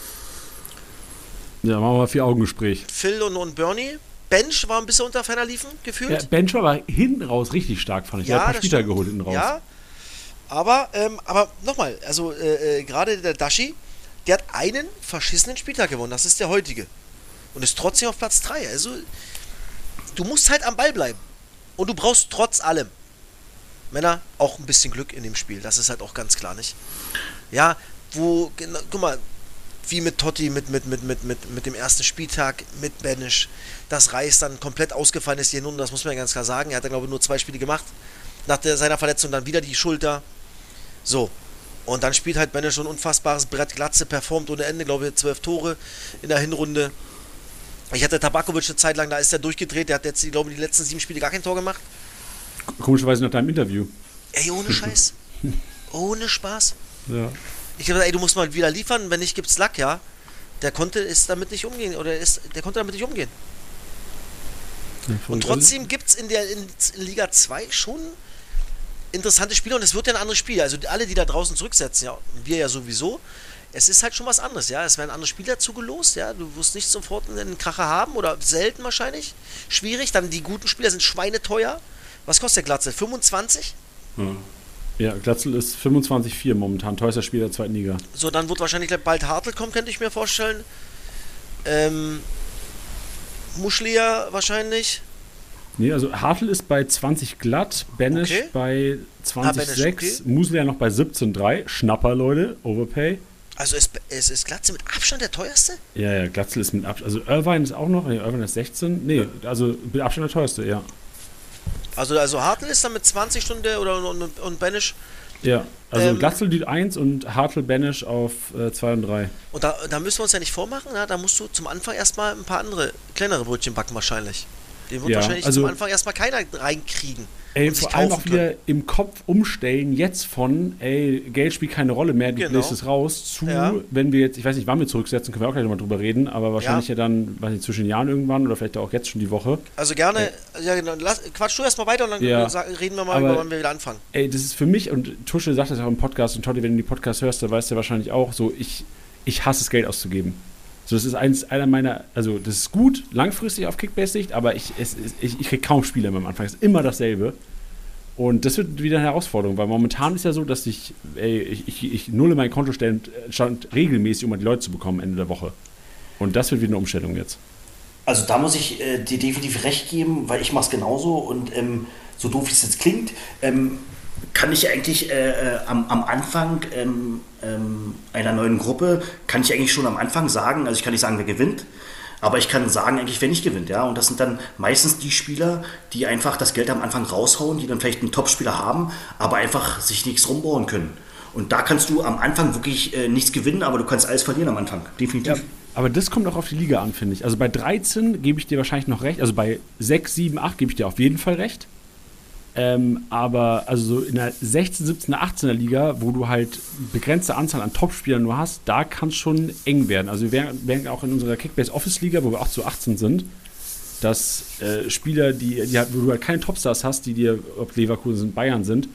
Ja, machen wir mal vier Augengespräch. Phil und, und Bernie. Bench war ein bisschen unter ferner liefen, gefühlt. Ja, Bench war aber hinten raus richtig stark, fand ich. Ja, Der hat ein paar das Spieler stimmt. geholt hinten raus. Ja, aber, ähm, aber nochmal, also äh, äh, gerade der Dashi, der hat einen verschissenen Spieltag gewonnen, das ist der heutige. Und ist trotzdem auf Platz drei. Also, du musst halt am Ball bleiben. Und du brauchst trotz allem, Männer, auch ein bisschen Glück in dem Spiel. Das ist halt auch ganz klar, nicht? Ja, wo, genau, guck mal, wie mit Totti, mit, mit, mit, mit, mit, mit dem ersten Spieltag, mit Benisch, dass Reis dann komplett ausgefallen ist hier nun, das muss man ja ganz klar sagen. Er hat dann, glaube ich, nur zwei Spiele gemacht. Nach der, seiner Verletzung dann wieder die Schulter. So. Und dann spielt halt Benisch so ein unfassbares Brett. Glatze performt ohne Ende, glaube ich, zwölf Tore in der Hinrunde. Ich hatte Tabakovic eine Zeit lang, da ist er durchgedreht. Der hat jetzt, glaube ich, die letzten sieben Spiele gar kein Tor gemacht. Komischerweise nach deinem Interview. Ey, ohne Scheiß. Ohne Spaß. Ja. Ich glaube, ey, du musst mal wieder liefern, wenn nicht, gibt's Lack, ja. Der konnte ist damit nicht umgehen, oder ist, der konnte damit nicht umgehen. Und trotzdem gibt's in der in, in Liga zwei schon interessante Spiele und es wird ja ein anderes Spiel. Also alle, die da draußen zurücksetzen, ja, wir ja sowieso, es ist halt schon was anderes, ja. Es werden andere Spieler zugelost, ja. Du wirst nicht sofort einen Kracher haben oder selten wahrscheinlich. Schwierig. Dann die guten Spieler sind schweineteuer. Was kostet der Glatze? fünfundzwanzig? Ja. Ja, Glatzel ist fünfundzwanzig Komma vier momentan, teuerster Spieler der zweiten Liga. So, dann wird wahrscheinlich bald Hartl kommen, könnte ich mir vorstellen. Ähm, Muschlia wahrscheinlich. Nee, also Hartl ist bei zwanzig glatt, Benisch Okay. bei zwanzig Komma sechs, Ah, okay. Muslia noch bei siebzehn Komma drei. Schnapper, Leute, Overpay. Also ist, ist, ist Glatze mit Abstand der teuerste? Ja, ja, Glatzel ist mit Abstand. Also Irvine ist auch noch, nee, Irvine ist sechzehn. Nee, also mit Abstand der teuerste, ja. Also, also Hartl ist dann mit zwanzig Stunden oder und, und, und Benisch. Ja, also Ähm, Glatzel die eins und Hartl Benisch auf äh, zwei und drei. Und da, da müssen wir uns ja nicht vormachen, na? Da musst du zum Anfang erstmal ein paar andere, kleinere Brötchen backen wahrscheinlich. Den wird Ja, wahrscheinlich also- zum Anfang erstmal keiner reinkriegen. Ey, und sich vor allem kaufen auch wieder im Kopf umstellen, jetzt von, ey, Geld spielt keine Rolle mehr, du Genau. lässt es raus, zu, Ja. wenn wir jetzt, ich weiß nicht, wann wir zurücksetzen, können wir auch gleich nochmal drüber reden, aber wahrscheinlich ja, Ja. dann, weiß nicht, zwischen den Jahren irgendwann oder vielleicht auch jetzt schon die Woche. Also gerne, ja genau, lass, quatsch du erstmal weiter und dann Ja. sa- reden wir mal Aber- über, wann wir wieder anfangen. Ey, das ist für mich, und Tusche sagt das auch im Podcast, und Totti, wenn du die Podcast hörst, dann weißt du ja wahrscheinlich auch, so, ich, ich hasse es, Geld auszugeben. So, das ist eins, einer meiner, also das ist gut, langfristig auf Kickbase-Sicht, aber ich, es, es, ich, ich kriege kaum Spiele am Anfang, es ist immer dasselbe. Und das wird wieder eine Herausforderung, weil momentan ist ja so, dass ich, ey, ich, ich, ich nulle meinen Kontostand stand regelmäßig, um die Leute zu bekommen Ende der Woche. Und das wird wieder eine Umstellung jetzt. Also da muss ich äh, dir definitiv recht geben, weil ich mache es genauso und ähm, so doof wie es jetzt klingt, ähm, kann ich eigentlich äh, äh, am, am Anfang ähm, ähm, einer neuen Gruppe, kann ich eigentlich schon am Anfang sagen, also ich kann nicht sagen, wer gewinnt, aber ich kann sagen eigentlich, wer nicht gewinnt. Ja? Und das sind dann meistens die Spieler, die einfach das Geld am Anfang raushauen, die dann vielleicht einen Top-Spieler haben, aber einfach sich nichts rumbauen können. Und da kannst du am Anfang wirklich äh, nichts gewinnen, aber du kannst alles verlieren am Anfang, definitiv. Ja, aber das kommt auch auf die Liga an, finde ich. Also bei dreizehn gebe ich dir wahrscheinlich noch recht, also bei sechs, sieben, acht gebe ich dir auf jeden Fall recht. Ähm, aber also so in der sechzehn, siebzehn, achtzehner Liga, wo du halt begrenzte Anzahl an Topspielern nur hast, da kann es schon eng werden. Also wir werden auch in unserer Kickbase Office Liga, wo wir auch zu achtzehn sind, dass äh, Spieler, die, die halt, wo du halt keine Topstars hast, die dir, ob Leverkusen sind, Bayern sind,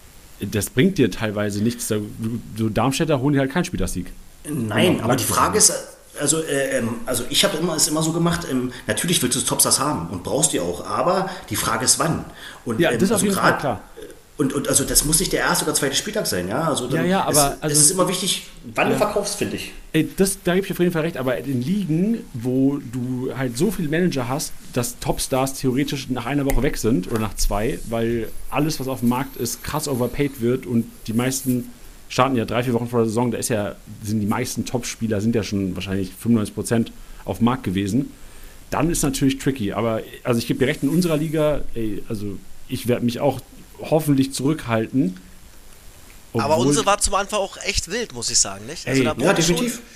das bringt dir teilweise nichts. So Darmstädter holen dir halt keinen Spielersieg. Nein, Ja, aber die langfristig. Frage ist, also, äh, ähm, also ich habe immer, es immer so gemacht, ähm, natürlich willst du Topstars haben und brauchst die auch, aber die Frage ist wann. Und, Ja, ähm, das ist auf also jeden grad, Fall klar. Und, und also das muss nicht der erste oder zweite Spieltag sein, ja. Also dann, Ja, ja, aber es, also, es ist immer wichtig, wann ja. du verkaufst, finde ich. Ey, das, da gebe ich auf jeden Fall recht, aber in Ligen, wo du halt so viele Manager hast, dass Topstars theoretisch nach einer Woche weg sind oder nach zwei, weil alles, was auf dem Markt ist, krass overpaid wird und die meisten starten ja drei, vier Wochen vor der Saison, da ist ja, sind die meisten Top-Spieler sind ja schon wahrscheinlich fünfundneunzig Prozent auf dem Markt gewesen, dann ist natürlich tricky. Aber also ich gebe dir recht, in unserer Liga, ey, also ich werde mich auch hoffentlich zurückhalten. Aber unsere war zum Anfang auch echt wild, muss ich sagen, nicht? Ey, da ja, definitiv. Schon,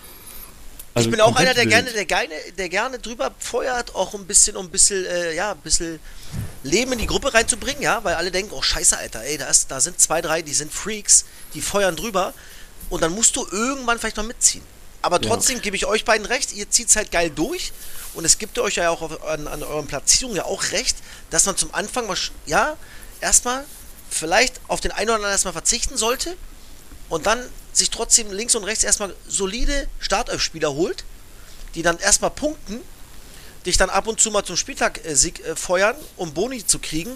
also ich bin auch einer, der wild. gerne, der gerne, der gerne drüber feuert, auch ein bisschen, um ein bisschen, äh, ja, ein bisschen Leben in die Gruppe reinzubringen, ja, weil alle denken, oh scheiße, Alter, ey, da, ist, da sind zwei, drei, die sind Freaks, die feuern drüber und dann musst du irgendwann vielleicht mal mitziehen. Aber trotzdem ja. gebe ich euch beiden recht, ihr zieht es halt geil durch und es gibt euch ja auch auf, an, an euren Platzierungen ja auch recht, dass man zum Anfang mal, ja, erstmal vielleicht auf den einen oder anderen erstmal verzichten sollte und dann sich trotzdem links und rechts erstmal solide Startelf-Spieler holt, die dann erstmal punkten, dich dann ab und zu mal zum Spieltag-Sieg äh, feuern, um Boni zu kriegen,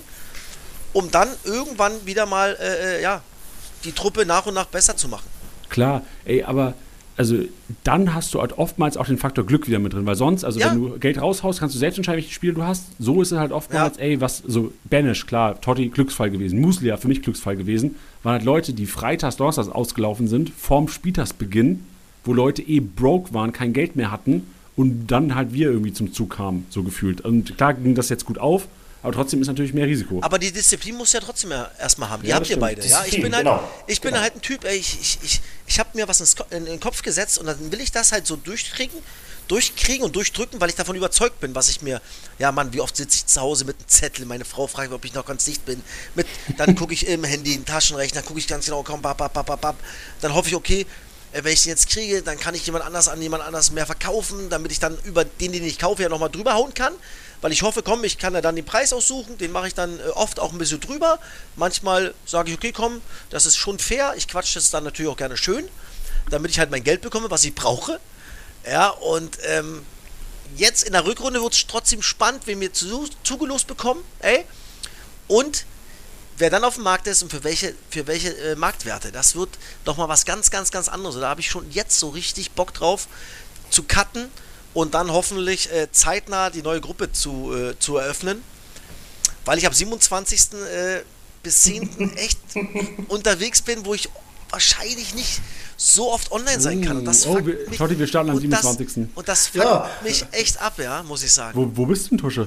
um dann irgendwann wieder mal äh, ja, die Truppe nach und nach besser zu machen. Klar, ey, aber also dann hast du halt oftmals auch den Faktor Glück wieder mit drin, weil sonst, also ja. wenn du Geld raushaust, kannst du selbst entscheiden, welche Spiele du hast. So ist es halt oftmals, ja. ey, was, so Banish, klar, Totti, Glücksfall gewesen, Muslia, für mich Glücksfall gewesen, waren halt Leute, die freitags, donnerstags ausgelaufen sind, vorm Spieltagsbeginn, wo Leute eh broke waren, kein Geld mehr hatten und dann halt wir irgendwie zum Zug kamen, so gefühlt. Und klar ging das jetzt gut auf, aber trotzdem ist natürlich mehr Risiko. Aber die Disziplin muss ja trotzdem ja erstmal haben. Die Ja, habt ihr stimmt. beide. Ja? Ich Disziplin, bin halt, genau. ich bin Genau. halt ein Typ, ey, ich, ich, ich, ich habe mir was ins Ko- in den Kopf gesetzt und dann will ich das halt so durchkriegen, durchkriegen und durchdrücken, weil ich davon überzeugt bin, was ich mir, ja Mann, wie oft sitze ich zu Hause mit einem Zettel, meine Frau fragt, ob ich noch ganz dicht bin, mit, dann gucke ich im Handy, im Taschenrechner, gucke ich ganz genau, komm, bap, bap, bap, bap, dann hoffe ich, okay, äh, wenn ich den jetzt kriege, dann kann ich jemand anders an jemand anders mehr verkaufen, damit ich dann über den, den ich kaufe, ja nochmal drüber hauen kann. Weil ich hoffe, komm, ich kann ja dann den Preis aussuchen, den mache ich dann äh, oft auch ein bisschen drüber. Manchmal sage ich, okay, komm, das ist schon fair. Ich quatsche das dann natürlich auch gerne schön, damit ich halt mein Geld bekomme, was ich brauche. Ja, und ähm, jetzt in der Rückrunde wird es trotzdem spannend, wen wir zu, zugelost bekommen, ey. Und wer dann auf dem Markt ist und für welche, für welche äh, Marktwerte. Das wird nochmal was ganz, ganz, ganz anderes. Da habe ich schon jetzt so richtig Bock drauf zu cutten. Und dann hoffentlich äh, zeitnah die neue Gruppe zu, äh, zu eröffnen. Weil ich am siebenundzwanzigsten Äh, bis zehnten echt unterwegs bin, wo ich wahrscheinlich nicht so oft online sein kann. Und das oh, fuckt wir, mich, Totti, wir starten am und siebenundzwanzigsten Das, und das fuckt Ja. mich echt ab, ja, muss ich sagen. Wo, wo bist du denn, Tusche?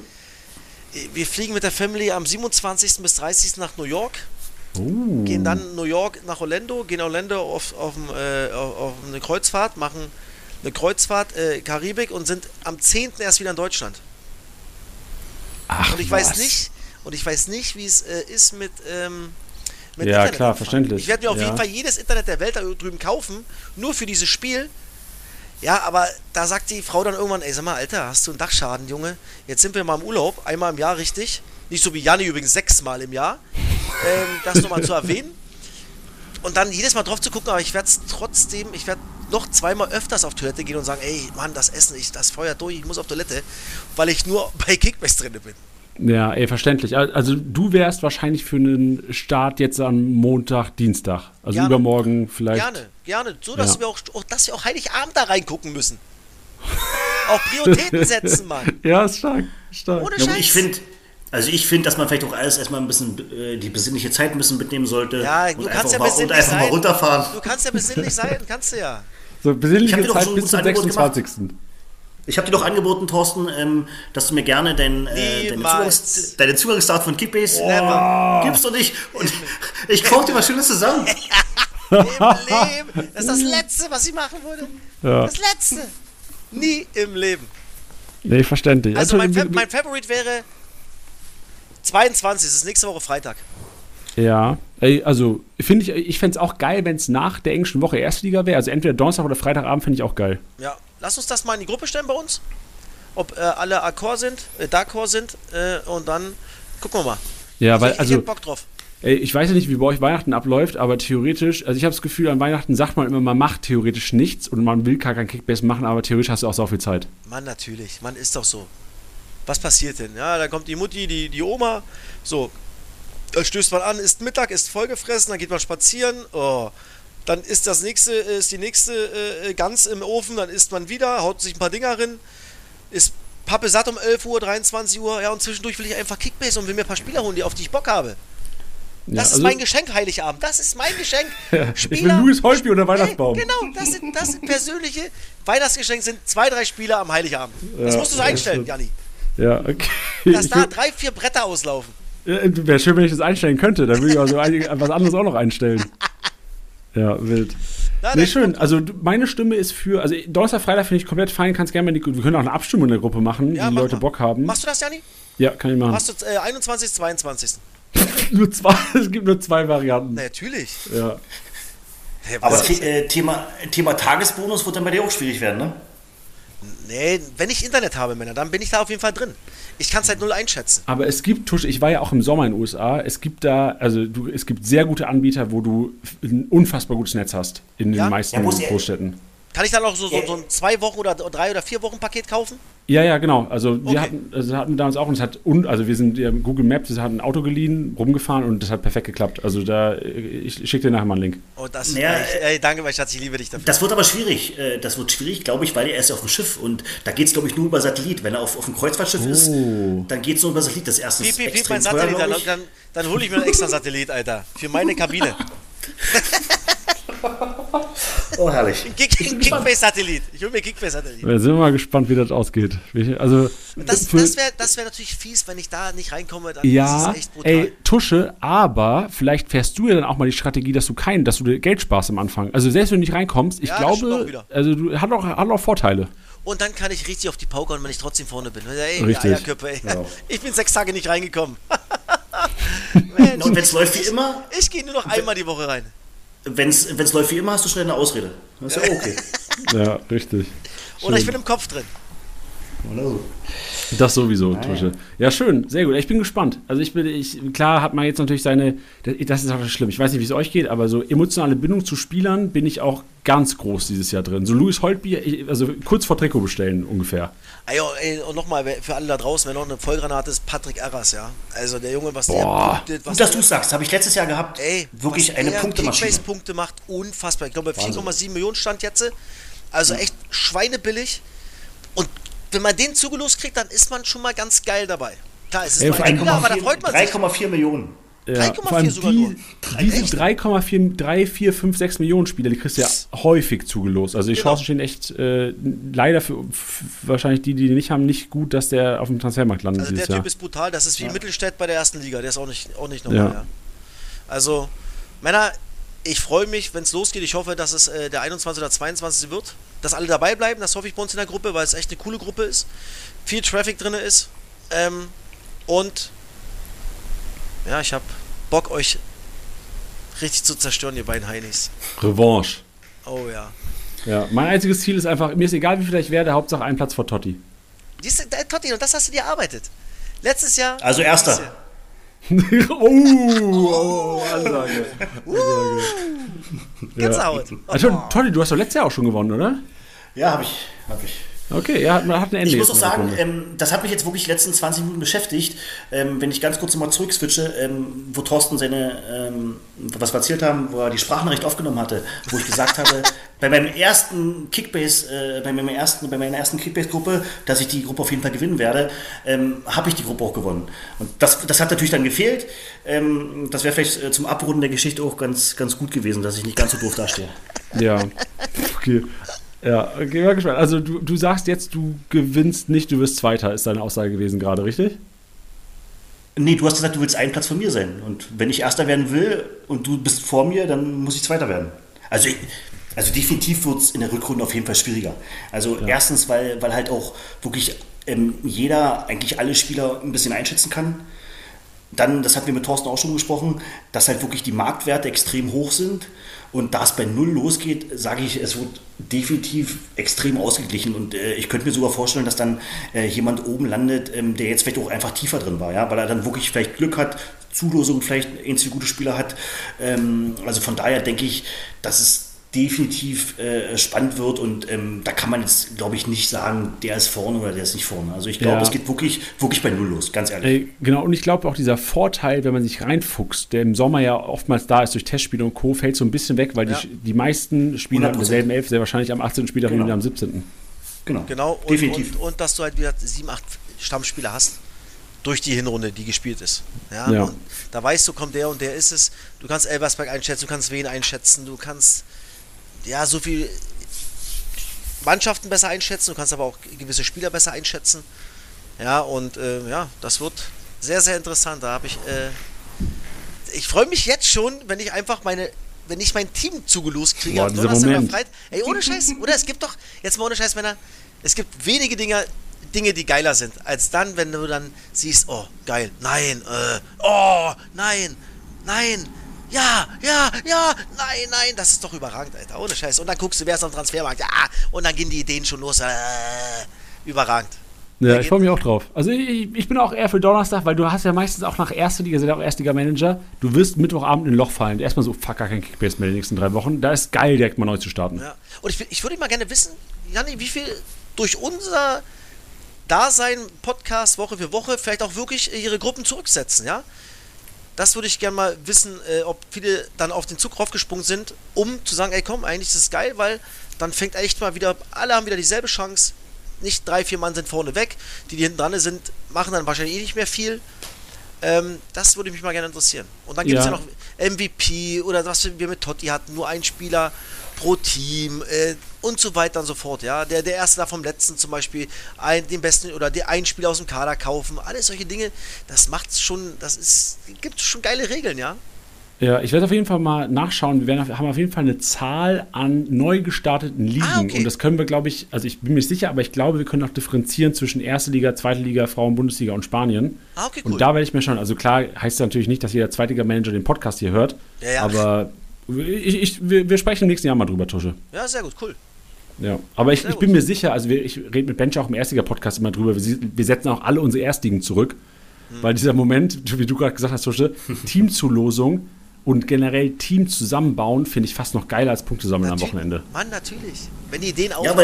Wir fliegen mit der Family am siebenundzwanzigsten bis dreißigsten nach New York. Oh. Gehen dann New York nach Orlando, gehen Orlando auf, auf, äh, auf, auf eine Kreuzfahrt, machen eine Kreuzfahrt, äh, Karibik und sind am zehnten erst wieder in Deutschland. Ach, Und ich was? weiß nicht, und ich weiß nicht, wie es äh, ist mit, ähm, mit Ja, Internet klar, empfangen. verständlich. Ich werde mir auf Ja. jeden Fall jedes Internet der Welt da drüben kaufen, nur für dieses Spiel. Ja, aber da sagt die Frau dann irgendwann, ey, sag mal, Alter, hast du einen Dachschaden, Junge? Jetzt sind wir mal im Urlaub, einmal im Jahr richtig. Nicht so wie Janni übrigens sechsmal im Jahr. Ähm, das nochmal zu erwähnen. Und dann jedes Mal drauf zu gucken, aber ich werde es trotzdem, ich werde noch zweimal öfters auf Toilette gehen und sagen, ey, Mann, das Essen, ich, das feuert durch, ich muss auf Toilette, weil ich nur bei Kickbase drin bin. Ja, ey, verständlich. Also du wärst wahrscheinlich für einen Start jetzt am Montag, Dienstag. Also Gerne. übermorgen vielleicht. Gerne, gerne. So, dass Ja. wir auch, auch, dass wir auch Heiligabend da reingucken müssen. Auch Prioritäten setzen, Mann. Ja, ist stark. stark. Ohne Ja, Scheiß. und ich finde, also ich finde, dass man vielleicht auch alles erstmal ein bisschen, äh, die besinnliche Zeit ein bisschen mitnehmen sollte. Ja, du und kannst einfach ja mal, und besinnlich einfach mal sein. runterfahren. Du kannst ja besinnlich sein, kannst du ja. So, Ich hab besinnliche dir doch Zeit schon ein bis gutes zum Angebot sechsundzwanzigsten Ich habe dir doch angeboten, Thorsten, ähm, dass du mir gerne dein, äh, deine, Niemals. Zugangs-, deine Zugangsdaten von Kickbase Never. äh, gibst und ich, und ich kaufe dir was Schönes zusammen. Im Leben. Das ist das Letzte, was ich machen würde. Ja. Das Letzte. Nie im Leben. Nee, verständlich. Also mein, wir- Fa- mein Favorit wäre zweiundzwanzig. Das ist nächste Woche Freitag. Ja, ey, also finde ich, ich fände es auch geil, wenn es nach der englischen Woche Erstliga wäre. Also entweder Donnerstag oder Freitagabend finde ich auch geil. Ja, lass uns das mal in die Gruppe stellen bei uns. Ob äh, alle D'accord sind, äh, d'accord sind äh, und dann gucken wir mal. Ja, Also weil, ich, also, ich hätte Bock drauf. ey, ich weiß ja nicht, wie bei euch Weihnachten abläuft, aber theoretisch, also ich habe das Gefühl, an Weihnachten sagt man immer, man macht theoretisch nichts und man will gar kein Kickbase machen, aber theoretisch hast du auch so viel Zeit. Mann, natürlich. Mann, ist doch so. Was passiert denn? Ja, da kommt die Mutti, die, die Oma. So. Da stößt man an, isst Mittag, ist vollgefressen, dann geht man spazieren, oh. Dann ist das nächste, ist die nächste äh, Gans im Ofen, dann isst man wieder, haut sich ein paar Dinger rein, ist Pappe satt um elf Uhr, dreiundzwanzig Uhr, ja, und zwischendurch will ich einfach Kickbase und will mir ein paar Spieler holen, die auf die ich Bock habe. Das Ja, ist also- mein Geschenk, Heiligabend. Das ist mein Geschenk. Ja, Spieler, ich will Louis Holtby unter Weihnachtsbaum. Hey, genau, das sind, das sind persönliche Weihnachtsgeschenke, sind zwei, drei Spieler am Heiligabend. Das Ja, musst du so das einstellen, stimmt. Janni. Ja, okay. Dass Ich da will- drei, vier Bretter auslaufen. Wäre schön, wenn ich das einstellen könnte. Dann würde ich also einige- was anderes auch noch einstellen. Ja, wild. Na, Nee, der schön. kommt- Also du- meine Stimme ist für, also Donnerstag, Freitag finde ich komplett fein, kannst gerne mal in die, wir können auch eine Abstimmung in der Gruppe machen, Ja, die mach Leute mal. Bock haben. Machst du das, Janni? Ja, kann ich machen. Hast du äh, einundzwanzigsten, zweiundzwanzigsten Nur zwei, es gibt nur zwei Varianten. Na, natürlich. Ja. Hey, Aber was- The äh, Thema, Thema Tagesbonus wird dann bei dir auch schwierig werden, ne? nee, wenn ich Internet habe, Männer, dann bin ich da auf jeden Fall drin. Ich kann es halt null einschätzen. Aber es gibt, Tusch, ich war ja auch im Sommer in den U S A, es gibt da, also du, es gibt sehr gute Anbieter, wo du ein unfassbar gutes Netz hast in Ja? den meisten Ja, muss ja- Großstädten. Kann ich dann auch so, so, Ja. so ein zwei Wochen oder drei oder vier Wochen Paket kaufen? Ja, ja, genau. Also wir Okay. hatten, also hatten damals auch, und es hat, un, also wir sind ja, Google Maps, wir hatten ein Auto geliehen, rumgefahren und das hat perfekt geklappt. Also da, ich schicke dir nachher mal einen Link. Oh, das, Naja, ey, ey, danke, mein Schatz, ich liebe dich dafür. Das wird aber schwierig. Äh, Das wird schwierig, glaube ich, weil er ist ja auf dem Schiff und da geht es, glaube ich, nur über Satellit. Wenn er auf, auf dem Kreuzfahrtschiff ist, dann geht es nur über Satellit. Das erste Piep, ist piep, piep, extrem mein teuer, Satellit, glaube dann, ich. dann, dann hole ich mir einen extra Satellit, Alter. Für meine Kabine. Oh, herrlich. Ein Kick, ein Kickbase-Satellit. Ich hole mir Kickbase-Satellit. Wir sind mal gespannt, wie das ausgeht. Wie- Also, Das, für- das wäre das wär natürlich fies, wenn ich da nicht reinkomme. Dann ja, ist es echt brutal. ey, Tusche, aber vielleicht fährst du ja dann auch mal die Strategie, dass du keinen, dass du dir Geld sparst am Anfang. Also selbst wenn du nicht reinkommst, ich Ja, das stimmt auch glaube, wieder. also du hat auch, hat auch Vorteile. Und dann kann ich richtig auf die Pauke hauen, wenn ich trotzdem vorne bin. Ey, Richtig. Eierköpfe, ey. Ja. Ich bin sechs Tage nicht reingekommen. Und wenn es läuft wie immer, Ich gehe nur noch einmal die Woche rein. wenn es läuft wie immer, hast du schnell eine Ausrede. Das ist ja okay. Ja, richtig. Oder ich Schön. bin im Kopf drin. Oder so. Das sowieso, Tusche. Ja, schön, sehr gut. Ich bin gespannt. Also ich bin, ich, klar hat man jetzt natürlich seine, das ist auch schlimm, ich weiß nicht, wie es euch geht, aber so emotionale Bindung zu Spielern bin ich auch ganz groß dieses Jahr drin. So Louis Holtby, ich- also kurz vor Trikot bestellen ungefähr. Ey, oh, ey, und nochmal für alle da draußen, wenn noch eine Vollgranate ist, Patrick Erras, ja. Also der Junge, was Boah. der punktet, was Gut, dass der- du sagst, habe ich letztes Jahr gehabt. Ey, Wirklich was eine der Punktemaschine. Kickbase-Punkte macht, unfassbar. Ich glaube, bei vier Wahnsinn. Komma sieben Millionen stand jetzt. Also echt schweinebillig. Und wenn man den zugelost kriegt, dann ist man schon mal ganz geil dabei. Klar, es ist Ey, nur vor ein allem Spieler, aber da freut man drei sich. Komma vier Millionen. Ja, drei Komma vier vor allem sogar die, nur. Diese Echt? drei Komma vier, drei, vier, fünf, sechs Millionen Spieler, die kriegst du ja häufig zugelost. Also die Genau. Chancen stehen echt äh, leider für f- wahrscheinlich die, die die nicht haben, nicht gut, dass der auf dem Transfermarkt landet Also der dieses Typ Jahr. ist brutal. Das ist wie Mittelstädt bei der ersten Liga. Der ist auch nicht, auch nicht normal. Ja. Ja. Also, Männer, ich freue mich, wenn es losgeht. Ich hoffe, dass es äh, der einundzwanzigste oder zweiundzwanzigste wird. Dass alle dabei bleiben. Das hoffe ich bei uns in der Gruppe, weil es echt eine coole Gruppe ist. Viel Traffic drin ist. Ähm, und ja, ich habe Bock, euch richtig zu zerstören, ihr beiden Heinis. Revanche. Oh ja. Ja, mein einziges Ziel ist einfach, mir ist egal, wie viel ich werde, Hauptsache ein Platz vor Totti. Dies, der, Totti, und das hast du dir erarbeitet. Letztes Jahr. Also erster. dieses Jahr. oh, oh, Ansage. Gänsehaut. Also, Totti, du hast doch letztes Jahr auch schon gewonnen, oder? Ja, habe ich. Hab ich. Okay, er hat, man hat ein Ende Ich muss jetzt auch in der sagen, Runde. ähm, das hat mich jetzt wirklich die letzten zwanzig Minuten beschäftigt. Ähm, wenn ich ganz kurz nochmal zurückswitche, ähm, wo Thorsten seine, ähm, was wir erzählt haben, wo er die Sprachnachricht aufgenommen hatte, wo ich gesagt habe, bei meinem ersten Kickbase, äh, bei meinem ersten, bei meiner ersten Kickbase-Gruppe, dass ich die Gruppe auf jeden Fall gewinnen werde, ähm, habe ich die Gruppe auch gewonnen. Und das, das hat natürlich dann gefehlt. Ähm, das wäre vielleicht äh, zum Abrunden der Geschichte auch ganz, ganz gut gewesen, dass ich nicht ganz so doof dastehe. Ja, okay. Ja, okay, mal gespannt. Also du, du sagst jetzt, du gewinnst nicht, du wirst Zweiter, ist deine Aussage gewesen gerade, richtig? Nee, du hast gesagt, du willst einen Platz von mir sein. Und wenn ich Erster werden will und du bist vor mir, dann muss ich Zweiter werden. Also, ich, also definitiv wird es in der Rückrunde auf jeden Fall schwieriger. Also Ja. erstens, weil, weil halt auch wirklich ähm, jeder, eigentlich alle Spieler ein bisschen einschätzen kann. Dann, das hatten wir mit Thorsten auch schon gesprochen, dass halt wirklich die Marktwerte extrem hoch sind. Und da es bei Null losgeht, sage ich, es wird definitiv extrem ausgeglichen. Und äh, ich könnte mir sogar vorstellen, dass dann äh, jemand oben landet, ähm, der jetzt vielleicht auch einfach tiefer drin war, ja? Weil er dann wirklich vielleicht Glück hat, Zulosung vielleicht ein, zwei gute Spieler hat. Ähm, also von daher denke ich, dass es definitiv äh, spannend wird und ähm, da kann man jetzt, glaube ich, nicht sagen, der ist vorne oder der ist nicht vorne. Also ich glaube, Ja. es geht wirklich, wirklich bei Null los, ganz ehrlich. Äh, genau, und ich glaube auch dieser Vorteil, wenn man sich reinfuchst, der im Sommer ja oftmals da ist durch Testspiele und Co., fällt so ein bisschen weg, weil Ja. die, die meisten Spieler in hundert Prozent. derselben Elf sehr wahrscheinlich am achtzehnten Spieltag Genau. und wieder am siebzehnten Genau, Genau, und, definitiv. und, und dass du halt wieder sieben, acht Stammspieler hast durch die Hinrunde, die gespielt ist. Ja, Ja. Und da weißt du, kommt der und der ist es. Du kannst Elversberg einschätzen, du kannst Wien einschätzen, du kannst ja so viel Mannschaften besser einschätzen, du kannst aber auch gewisse Spieler besser einschätzen. Ja, und äh, ja, das wird sehr, sehr interessant. Da habe ich, äh, ich freue mich jetzt schon, wenn ich einfach meine, wenn ich mein Team zugelost kriege. Boah, am dieser Donnerstag oder Moment. Freitag. Ey, ohne Scheiß, oder? Es gibt doch, jetzt mal ohne Scheiß, Männer, es gibt wenige Dinge, Dinge, die geiler sind, als dann, wenn du dann siehst, oh, geil, nein, äh, oh, nein, nein, ja, ja, ja, nein, nein, das ist doch überragend, Alter, ohne Scheiß. Und dann guckst du, wer ist am Transfermarkt, ja, und dann gehen die Ideen schon los, äh, überragend. Ja, Da ich freue mich auch drauf. Also ich, ich bin auch eher für Donnerstag, weil du hast ja meistens auch nach erster Liga, sind ja auch Erstliga-Manager, du wirst Mittwochabend in ein Loch fallen. Erstmal so, fuck, gar kein Kickbase mehr die nächsten drei Wochen. Da ist geil, direkt mal neu zu starten. Ja. Und ich, ich würde mal gerne wissen, Janni, wie viel durch unser Dasein, Podcast, Woche für Woche, vielleicht auch wirklich ihre Gruppen zurücksetzen, ja? Das würde ich gerne mal wissen, äh, ob viele dann auf den Zug raufgesprungen sind, um zu sagen, ey komm, eigentlich ist es geil, weil dann fängt echt mal wieder, alle haben wieder dieselbe Chance, nicht drei, vier Mann sind vorne weg, die, die hinten dran sind, machen dann wahrscheinlich eh nicht mehr viel. Ähm, das würde mich mal gerne interessieren. Und dann gibt es Ja. ja noch M V P oder was wir mit Totti hatten, nur ein Spieler pro Team äh, und so weiter und so fort. Ja, der, der erste da vom letzten zum Beispiel, ein, den besten oder der einen Spieler aus dem Kader kaufen, alles solche Dinge, das macht's schon, das ist, gibt schon geile Regeln, ja. Ja, ich werde auf jeden Fall mal nachschauen. Wir werden auf, haben auf jeden Fall eine Zahl an neu gestarteten Ligen. Ah, okay. Und das können wir, glaube ich, also ich bin mir nicht sicher, aber ich glaube, wir können auch differenzieren zwischen erste Liga, zweite Liga, Frauen-Bundesliga und Spanien. Ah, okay, cool. Und da werde ich mir schon, also klar heißt das natürlich nicht, dass jeder Zweitliga-Manager den Podcast hier hört, Ja, ja. aber ich, ich, wir, wir sprechen im nächsten Jahr mal drüber, Tusche. Ja, sehr gut, cool. Ja, aber ich, Sehr ich gut. bin mir sicher, also wir, ich rede mit Bench auch im Erstliga-Podcast immer drüber, wir, wir setzen auch alle unsere Erstligen zurück, Hm. weil dieser Moment, wie du gerade gesagt hast, Tusche, Teamzulosung und generell Team zusammenbauen, finde ich fast noch geiler als Punkte sammeln Natür- am Wochenende. Mann, natürlich. Wenn die Ideen Ja, aufgehen. aber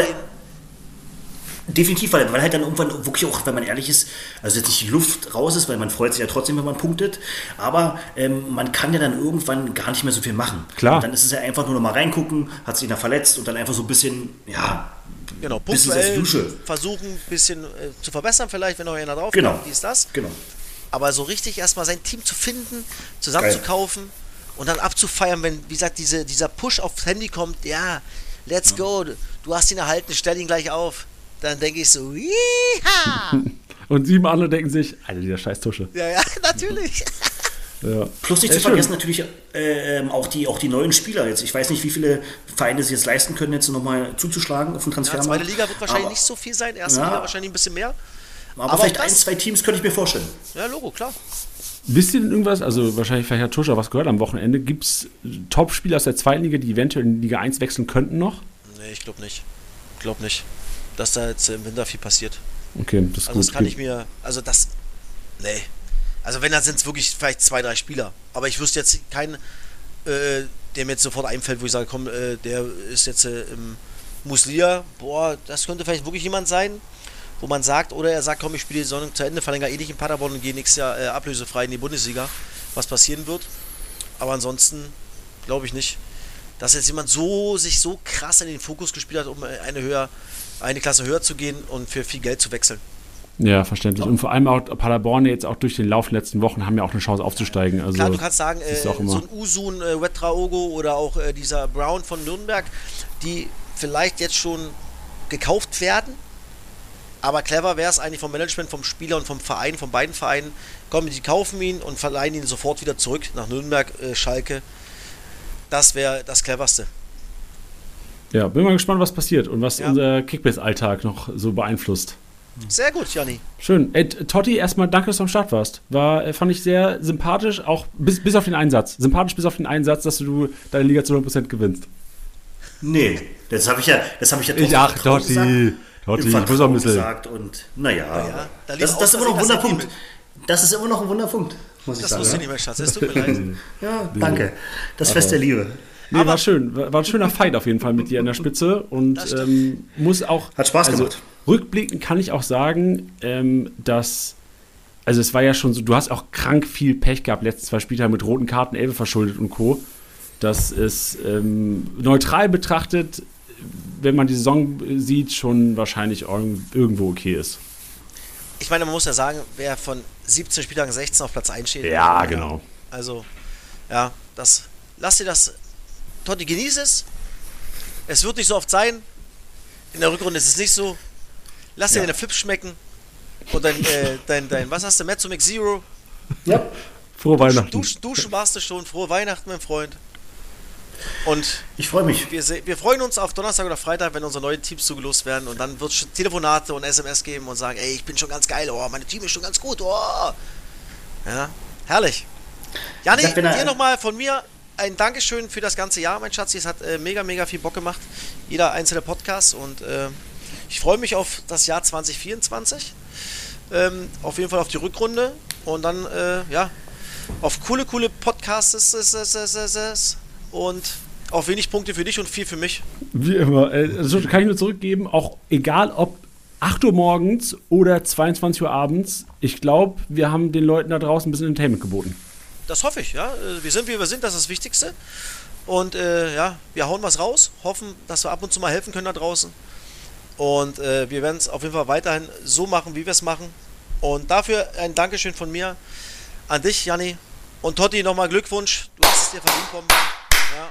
definitiv, weil, weil halt dann irgendwann wirklich auch, wenn man ehrlich ist, also jetzt nicht die Luft raus ist, weil man freut sich ja trotzdem, wenn man punktet, aber ähm, man kann ja dann irgendwann gar nicht mehr so viel machen. Klar. Und dann ist es ja einfach nur noch mal reingucken, hat sich einer verletzt und dann einfach so ein bisschen, ja, Genau, Business as punktuell usual. versuchen, ein bisschen äh, zu verbessern, vielleicht, wenn noch einer drauf Genau. kommt, dies, das. Genau. Aber so richtig erstmal sein Team zu finden, zusammenzukaufen und dann abzufeiern, wenn, wie gesagt, diese, dieser Push aufs Handy kommt, ja, let's go, du hast ihn erhalten, stell ihn gleich auf. Dann denke ich so, Yeeha! Und sieben andere denken sich, Alter, dieser scheiß Tusche. Ja, ja, natürlich. Ja. Plus nicht Ja, zu schön. vergessen natürlich äh, ähm, auch, die, auch die neuen Spieler jetzt. Ich weiß nicht, wie viele Vereine sich jetzt leisten können, jetzt nochmal zuzuschlagen auf den Ja, Transfermarkt. zweite Liga wird wahrscheinlich aber, nicht so viel sein, erste Ja. Liga wahrscheinlich ein bisschen mehr. Aber, aber vielleicht auch ein, das- zwei Teams könnte ich mir vorstellen. Ja, Logo, klar. Wisst ihr denn irgendwas, also wahrscheinlich vielleicht hat Tusche was gehört am Wochenende, gibt es Top-Spieler aus der zweiten Liga, die eventuell in Liga eins wechseln könnten noch? Nee, ich glaube nicht. Ich glaube nicht, dass da jetzt im Winter viel passiert. Okay, das ist Also gut. das kann ich mir, also das, nee. Also wenn, dann sind es wirklich vielleicht zwei, drei Spieler. Aber ich wüsste jetzt keinen, äh, der mir jetzt sofort einfällt, wo ich sage, komm, äh, der ist jetzt äh, im Muslia. Boah, das könnte vielleicht wirklich jemand sein, wo man sagt, oder er sagt, komm, ich spiele die Saison zu Ende, verlängere eh nicht in Paderborn und gehe nächstes Jahr äh, ablösefrei in die Bundesliga, was passieren wird. Aber ansonsten glaube ich nicht, dass jetzt jemand so sich so krass in den Fokus gespielt hat, um eine höher, eine Klasse höher zu gehen und für viel Geld zu wechseln. Ja, verständlich. Und vor allem auch Paderborn jetzt auch durch den Lauf der letzten Wochen haben ja auch eine Chance aufzusteigen. Also, Klar, du kannst sagen, äh, ist auch immer- so ein Usun, äh, Wetraogo oder auch äh, dieser Brown von Nürnberg, die vielleicht jetzt schon gekauft werden, aber clever wäre es eigentlich vom Management, vom Spieler und vom Verein, von beiden Vereinen, kommen die kaufen ihn und verleihen ihn sofort wieder zurück nach Nürnberg, äh, Schalke. Das wäre das Cleverste. Ja, bin mal gespannt, was passiert und was Ja. unser Kickbase-Alltag noch so beeinflusst. Sehr gut, Janni. Schön. Ey, Totti, erstmal danke, dass du am Start warst. War, äh, fand ich sehr sympathisch, auch bis, bis auf den Einsatz. Sympathisch bis auf den Einsatz, dass du deine Liga zu hundert Prozent gewinnst. Nee, das habe ich ja, das habe ich ja Ich- im ach, Vertrauen Totti, gesagt. Totti, Im ich muss auch ein Vertrauen bisschen- gesagt und naja, ja, da lief das, auch das ist immer noch ein das Wunderpunkt. Ergebnis. Das ist immer noch ein Wunderpunkt, muss ich Das sagen. wusste ich ja. nicht mehr, Schatz. Es tut mir leid. Ja, danke. Das Fest der Liebe. Nee, war schön. War ein schöner Fight auf jeden Fall mit dir in der Spitze. Und ähm, muss auch. Hat Spaß also, gemacht. Rückblickend kann ich auch sagen, ähm, dass. Also, es war ja schon so, du hast auch krank viel Pech gehabt, letzten zwei Spieltage mit roten Karten, Elbe verschuldet und Co. Dass es ähm, neutral betrachtet, wenn man die Saison sieht, schon wahrscheinlich irgendwo okay ist. Ich meine, man muss ja sagen, wer von siebzehn Spieltagen sechzehn auf Platz eins steht. Ja, genau. Also, ja, das. Lass dir das. Totti, genieß es. Es wird nicht so oft sein. In der Rückrunde ist es nicht so. Lass dir ja. deine Flips schmecken. Und dein, äh, dein, dein, was hast du, Mezzo Mix Zero? Ja. Frohe Weihnachten. Duschen, duschen warst du schon. Frohe Weihnachten, mein Freund. Und ich freue mich. Wir, wir freuen uns auf Donnerstag oder Freitag, wenn unsere neuen Teams zugelost werden. Und dann wird es Telefonate und S M S geben und sagen, ey, ich bin schon ganz geil. Oh, meine Team ist schon ganz gut. Oh. Ja, herrlich. Janni, dir nochmal von mir ein Dankeschön für das ganze Jahr, mein Schatz. Es hat äh, mega, mega viel Bock gemacht. Jeder einzelne Podcast. Und äh, ich freue mich auf das Jahr zwanzig vierundzwanzig. Ähm, auf jeden Fall auf die Rückrunde. Und dann, äh, ja, auf coole, coole Podcasts. Und auf wenig Punkte für dich und viel für mich. Wie immer. Also kann ich nur zurückgeben, auch egal ob acht Uhr morgens oder zweiundzwanzig Uhr abends. Ich glaube, wir haben den Leuten da draußen ein bisschen Entertainment geboten. Das hoffe ich, ja. Wir sind, wie wir sind, das ist das Wichtigste. Und äh, ja, wir hauen was raus, hoffen, dass wir ab und zu mal helfen können da draußen. Und äh, wir werden es auf jeden Fall weiterhin so machen, wie wir es machen. Und dafür ein Dankeschön von mir an dich, Janni. Und Totti, nochmal Glückwunsch. Du hast es dir verdient, Bombe. Ja.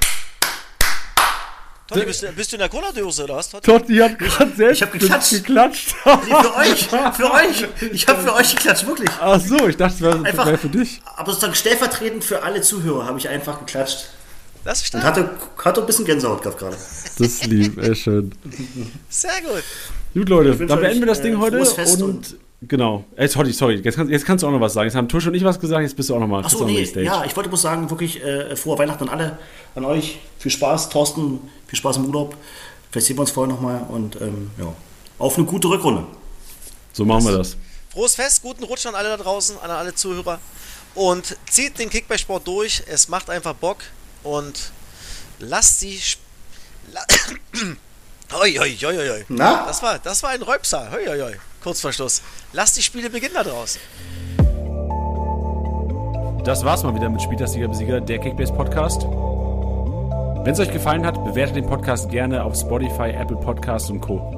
Totti, bist du, bist du in der Cola-Dose oder was, Totti? Totti hat gerade selbst ich hab geklatscht. geklatscht. Nee, für euch, für euch. Ich habe für euch geklatscht, wirklich. Ach so, ich dachte, es wäre wär für dich. Aber sozusagen stellvertretend für alle Zuhörer habe ich einfach geklatscht. Das ist stark. Und hatte, hatte ein bisschen Gänsehaut gehabt gerade. Das ist lieb, ey, schön. Sehr gut. Gut, Leute, dann beenden wir das äh, Ding heute. Und, und genau. Ey, sorry, sorry. Jetzt, kann, jetzt kannst du auch noch was sagen. Jetzt haben Tusch und ich was gesagt, jetzt bist du auch noch mal. Achso, nee, ja, ich wollte bloß sagen, wirklich äh, frohe Weihnachten an alle, an euch. Viel Spaß, Thorsten, viel Spaß im Urlaub. Vielleicht sehen wir uns vorher nochmal und ähm, ja, auf eine gute Rückrunde. So machen wir das. Frohes Fest, guten Rutsch an alle da draußen, an alle Zuhörer. Und zieht den Kickbase-Sport durch. Es macht einfach Bock. Und lasst die... Sp- La- Oi, oi, oi, oi. Na? Das war, das war ein Räupser. Oi, oi, oi. Kurz vor Schluss. Lasst die Spiele beginnen da draußen. Das war's mal wieder mit Spieltagssieger Besieger, der Kickbase Podcast. Wenn es euch gefallen hat, bewertet den Podcast gerne auf Spotify, Apple Podcasts und Co.